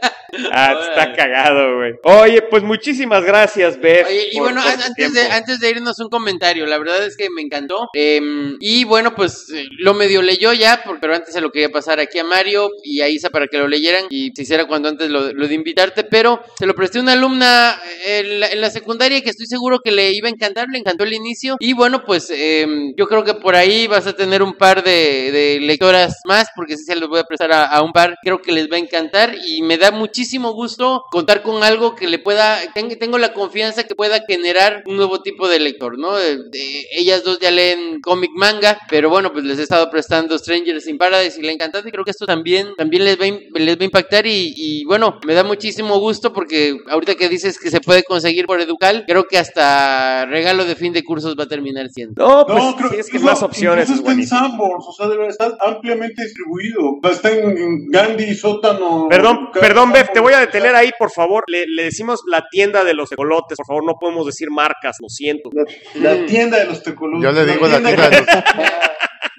Ah, está cagado, güey. Oye, pues muchísimas gracias, Bef. Oye, y por- bueno, por an- tu antes de, tiempo. antes de irnos un comentario, la verdad es que me encantó. Eh, y bueno, pues eh, lo medio leyó ya, por- pero antes se lo quería pasar aquí a Mario y a Isa para que lo leyeran y se hiciera cuando antes lo, lo de invitarte, pero se lo presté a una alumna en la, en la secundaria que estoy seguro que le iba a encantar, le encantó el inicio. Y bueno, pues eh, yo creo que por ahí vas a tener un par de, de lectoras más, porque sí se los voy a prestar a, a un par, creo que les va a encantar y me da muchísimo gusto contar con algo que le pueda, ten- tengo la confianza que pueda generar un nuevo tipo de lector, ¿no? De- de- ellas dos ya leen cómic manga, pero bueno, pues les he estado prestando Strangers in Paradise y le ha encantado y creo que esto también, también les va a, im- les va a impactar y, y bueno, me da muchísimo gusto porque ahorita que dices que se puede conseguir por Educal, creo que hasta regalo de fin de cursos va a terminar siendo. No, pues No, creo sí, es que incluso- más opciones incluso es está en buenísimo. Sanborns, o sea, de verdad, está ampliamente distribuido. Está en, en Gandhi, Sótano. Perdón, Ca- perdón, Bef, te voy a Sanborns, detener o sea, ahí, por favor. Le, le decimos la tienda de los tecolotes, por favor, no podemos decir marcas, lo siento. La tienda de los tecolotes. Yo le digo la tienda de los...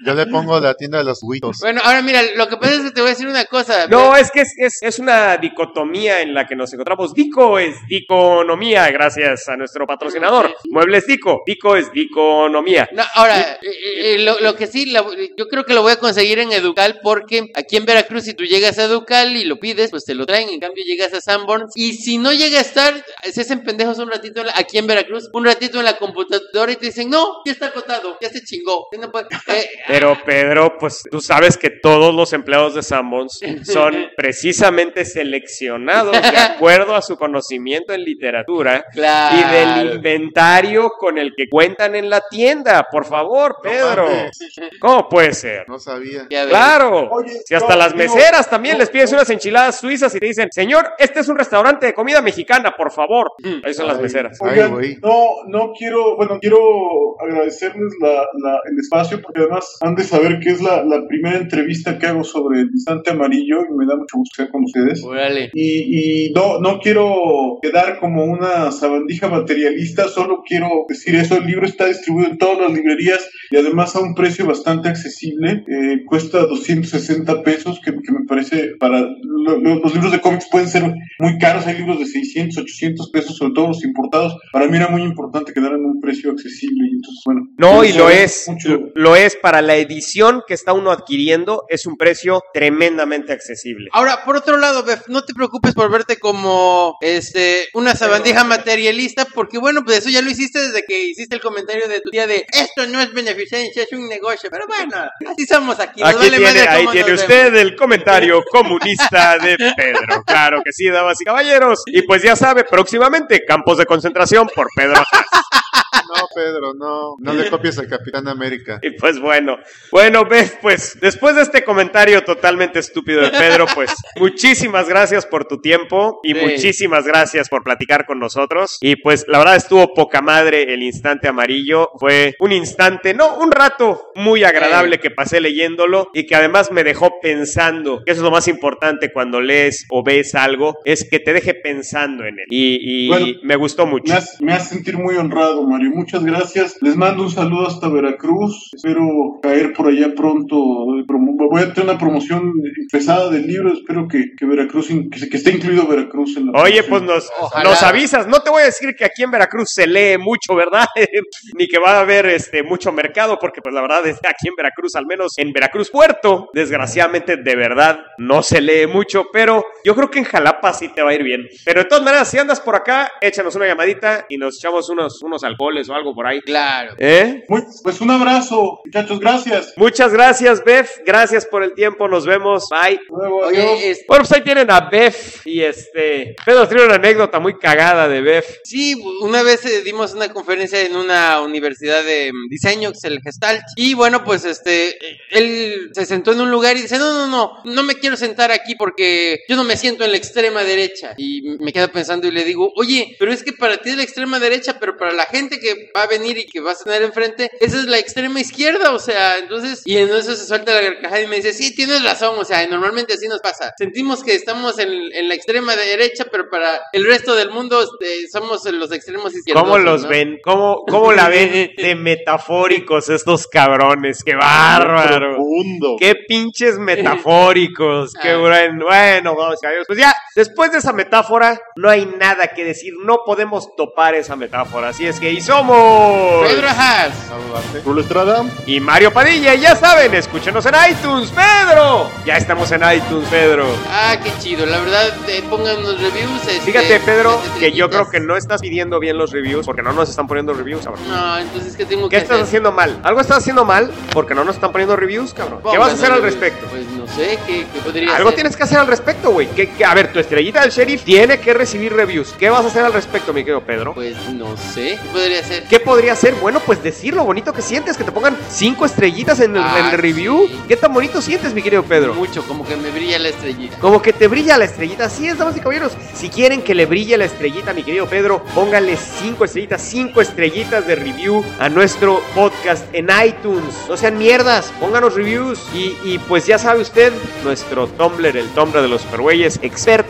Yo le pongo la tienda de los huitos. Bueno, ahora mira, lo que pasa es que te voy a decir una cosa. No, es que es, es, es una dicotomía en la que nos encontramos. Dico es diconomía, gracias a nuestro patrocinador. Muebles Dico. Dico es diconomía. No, ahora, eh, eh, lo, lo que sí, la, yo creo que lo voy a conseguir en Educal porque aquí en Veracruz, si tú llegas a Educal y lo pides, pues te lo traen. En cambio, llegas a Sanborns y si no llega a estar, se hacen pendejos un ratito en la, aquí en Veracruz, un ratito en la computadora y te dicen, no, ya está acotado, ya se chingó. No puede, eh, Pero Pedro, pues tú sabes que todos los empleados de Sanborns son precisamente seleccionados de acuerdo a su conocimiento en literatura claro. y del inventario con el que cuentan en la tienda. Por favor, Pedro. No, ¿Cómo puede ser? no sabía. Ya ves. Claro. Oye, Si hasta no, las digo, meseras también no, les pides no. unas enchiladas suizas y te dicen, señor, este es un restaurante de comida mexicana, por favor. Ahí son las Ay. meseras. Ay, Oigan, güey. no, no quiero, bueno, quiero agradecerles la, la, el espacio porque además han de saber que es la, la primera entrevista que hago sobre el instante amarillo y me da mucho gusto estar con ustedes. Órale. Y, y no, no quiero quedar como una sabandija materialista, solo quiero decir eso, el libro está distribuido en todas las librerías y además a un precio bastante accesible, eh, cuesta doscientos sesenta pesos, que, que me parece para lo, lo, los libros de cómics pueden ser muy caros, hay libros de seiscientos, ochocientos pesos, sobre todo los importados. Para mí era muy importante quedar en un precio accesible y entonces, bueno. No, y eso lo es, mucho. lo es para la edición que está uno adquiriendo, es un precio tremendamente accesible. Ahora, por otro lado, Bef, no te preocupes por verte como este una sabandija materialista, porque bueno, pues eso ya lo hiciste desde que hiciste el comentario de tu tía de esto no es beneficencia, es un negocio. Pero bueno, así somos aquí. nos Aquí vale tiene, madre ahí cómo tiene nos usted vemos. el comentario comunista de Pedro. Claro que sí, damas y caballeros. Y pues ya sabe, próximamente, campos de concentración por Pedro Ajas. No, Pedro, no. No le copies al Capitán América. Y pues bueno, bueno, Bef, pues después de este comentario totalmente estúpido de Pedro, pues muchísimas gracias por tu tiempo y Sí. muchísimas gracias por platicar con nosotros. Y pues la verdad estuvo poca madre el instante amarillo. Fue un instante, no, un rato muy agradable que pasé leyéndolo y que además me dejó pensando, que eso es lo más importante cuando lees o ves algo, es que te deje pensando en él. Y, y Bueno, me gustó mucho. Me hace, me hace sentir muy honrado, Mario. Muchas gracias. Les mando un saludo hasta Veracruz. Espero caer por allá pronto. Voy a tener una promoción pesada del libro. Espero que, que Veracruz, que, que esté incluido Veracruz en la Oye, promoción. pues nos, Ojalá. nos avisas. No te voy a decir que aquí en Veracruz se lee mucho, ¿verdad? Ni que va a haber este mucho mercado, porque pues la verdad es que aquí en Veracruz, al menos en Veracruz Puerto, desgraciadamente de verdad no se lee mucho, pero yo creo que en Jalapa sí te va a ir bien. Pero de todas maneras, si andas por acá, échanos una llamadita y nos echamos unos, unos alcoholes o algo por ahí. Claro. ¿Eh? Muy- pues un abrazo, muchachos. Gracias. Muchas gracias, Bef. Gracias por el tiempo. Nos vemos. Bye. Hasta luego, adiós. Oye, es- Bueno, pues ahí tienen a Bef y este... Pedro tiene una anécdota muy cagada de Bef. sí, una vez eh, dimos una conferencia en una universidad de mm, diseño, que es el Gestalt, y bueno, pues este, eh, él se sentó en un lugar y dice, no, no, no, no me quiero sentar aquí porque yo no me siento en la extrema derecha. Y me quedo pensando y le digo, oye, pero es que para ti es la extrema derecha, pero para la gente que va a venir y que vas a tener enfrente, esa es la extrema izquierda, o sea, entonces, y en eso se suelta la carcajada y me dice, sí, tienes razón, o sea, normalmente así nos pasa. Sentimos que estamos en, en la extrema derecha, pero para el resto del mundo este, somos en los extremos izquierdos. ¿Cómo los ven? ¿Cómo, cómo la ven de metafóricos estos cabrones? ¡Qué bárbaro! Profundo. ¡Qué pinches metafóricos! ¡Qué Ah. bueno! Bueno, vamos a ver. Pues ya, después de esa metáfora, no hay nada que decir. No podemos topar esa metáfora. Así es que, y somos... Pedro Haas. Saludarte. Rulo Estrada. Y Mario Padilla, ya saben, escúchenos en iTunes, Pedro. Ya estamos en iTunes, Pedro. Ah, qué chido, la verdad, eh, pongan unos reviews. Este, Fíjate, Pedro, las que yo creo estrellitas. que no estás pidiendo bien los reviews porque no nos están poniendo reviews, cabrón. No, entonces, ¿qué tengo ¿Qué que estás hacer? haciendo mal? Algo estás haciendo mal porque no nos están poniendo reviews, cabrón. ¿Qué vas a hacer al Pónganos respecto? reviews. Pues no sé, ¿qué, qué podría Algo hacer? tienes que hacer al respecto, güey. Que, que- a ver, tu estrellita del sheriff tiene que recibir reviews. ¿Qué vas a hacer al respecto, mi querido Pedro? Pues no sé, ¿qué podría hacer? ¿Qué podría ser? Bueno, pues decir lo bonito que sientes, que te pongan cinco estrellitas en el, Ah, en el review. sí. ¿Qué tan bonito sientes, mi querido Pedro? Mucho, como que me brilla la estrellita. Como que te brilla la estrellita. Así es, damas y caballeros. Si quieren que le brille la estrellita, mi querido Pedro, pónganle cinco estrellitas, cinco estrellitas de review a nuestro podcast en iTunes. No sean mierdas, pónganos reviews. Y, y pues ya sabe usted, nuestro Tumblr, el Tumblr de los Supergüeyes, experto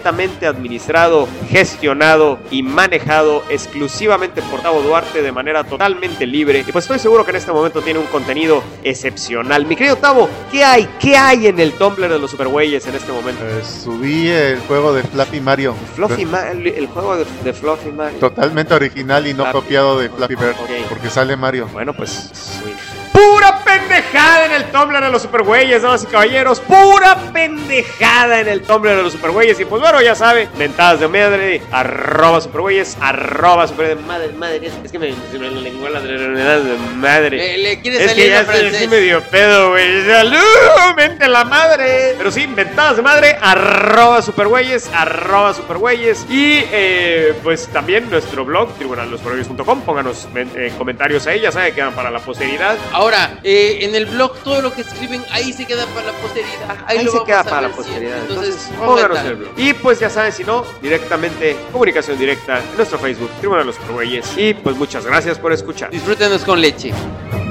completamente administrado, gestionado y manejado exclusivamente por Tavo Duarte de manera totalmente libre. Y pues estoy seguro que en este momento tiene un contenido excepcional. Mi querido Tavo, ¿qué hay? ¿Qué hay en el Tumblr de los Supergüeyes en este momento? Eh, subí el juego de Flappy Mario. Fluffy Ma- el, el juego de, de Fluffy Mario. Totalmente original y no Flappy. copiado de Flappy Bird, Ok. porque sale Mario. Bueno, pues... sweet. Pura pendejada en el Tumblr de los Supergüeyes, damas y caballeros. Pura pendejada en el Tumblr de los Supergüeyes. Y pues bueno, ya sabe, mentadas de madre, arroba Supergüeyes, arroba Super... Madre, madre, es que me, se me lengua la de madre. Le, le quiere Es salir que ya en estoy así francés. medio pedo, güey. ¡Salud! ¡Mente la madre! Pero sí, mentadas de madre, arroba Supergüeyes, arroba Supergüeyes. Y eh, pues también nuestro blog, tribunal de los supergüeyes punto com. Pónganos eh, comentarios ahí, ya sabe, quedan para la posteridad. Ahora, eh, en el blog todo lo que escriben ahí se queda para la posteridad. Ahí, Ahí lo se vamos queda a para la ver siempre. posteridad. Entonces, Entonces, pónganos pónganla. en el blog. Y pues ya saben, si no, directamente, comunicación directa en nuestro Facebook, Tribunal de los Supergüeyes. Y pues muchas gracias por escuchar. Disfrútenos con leche.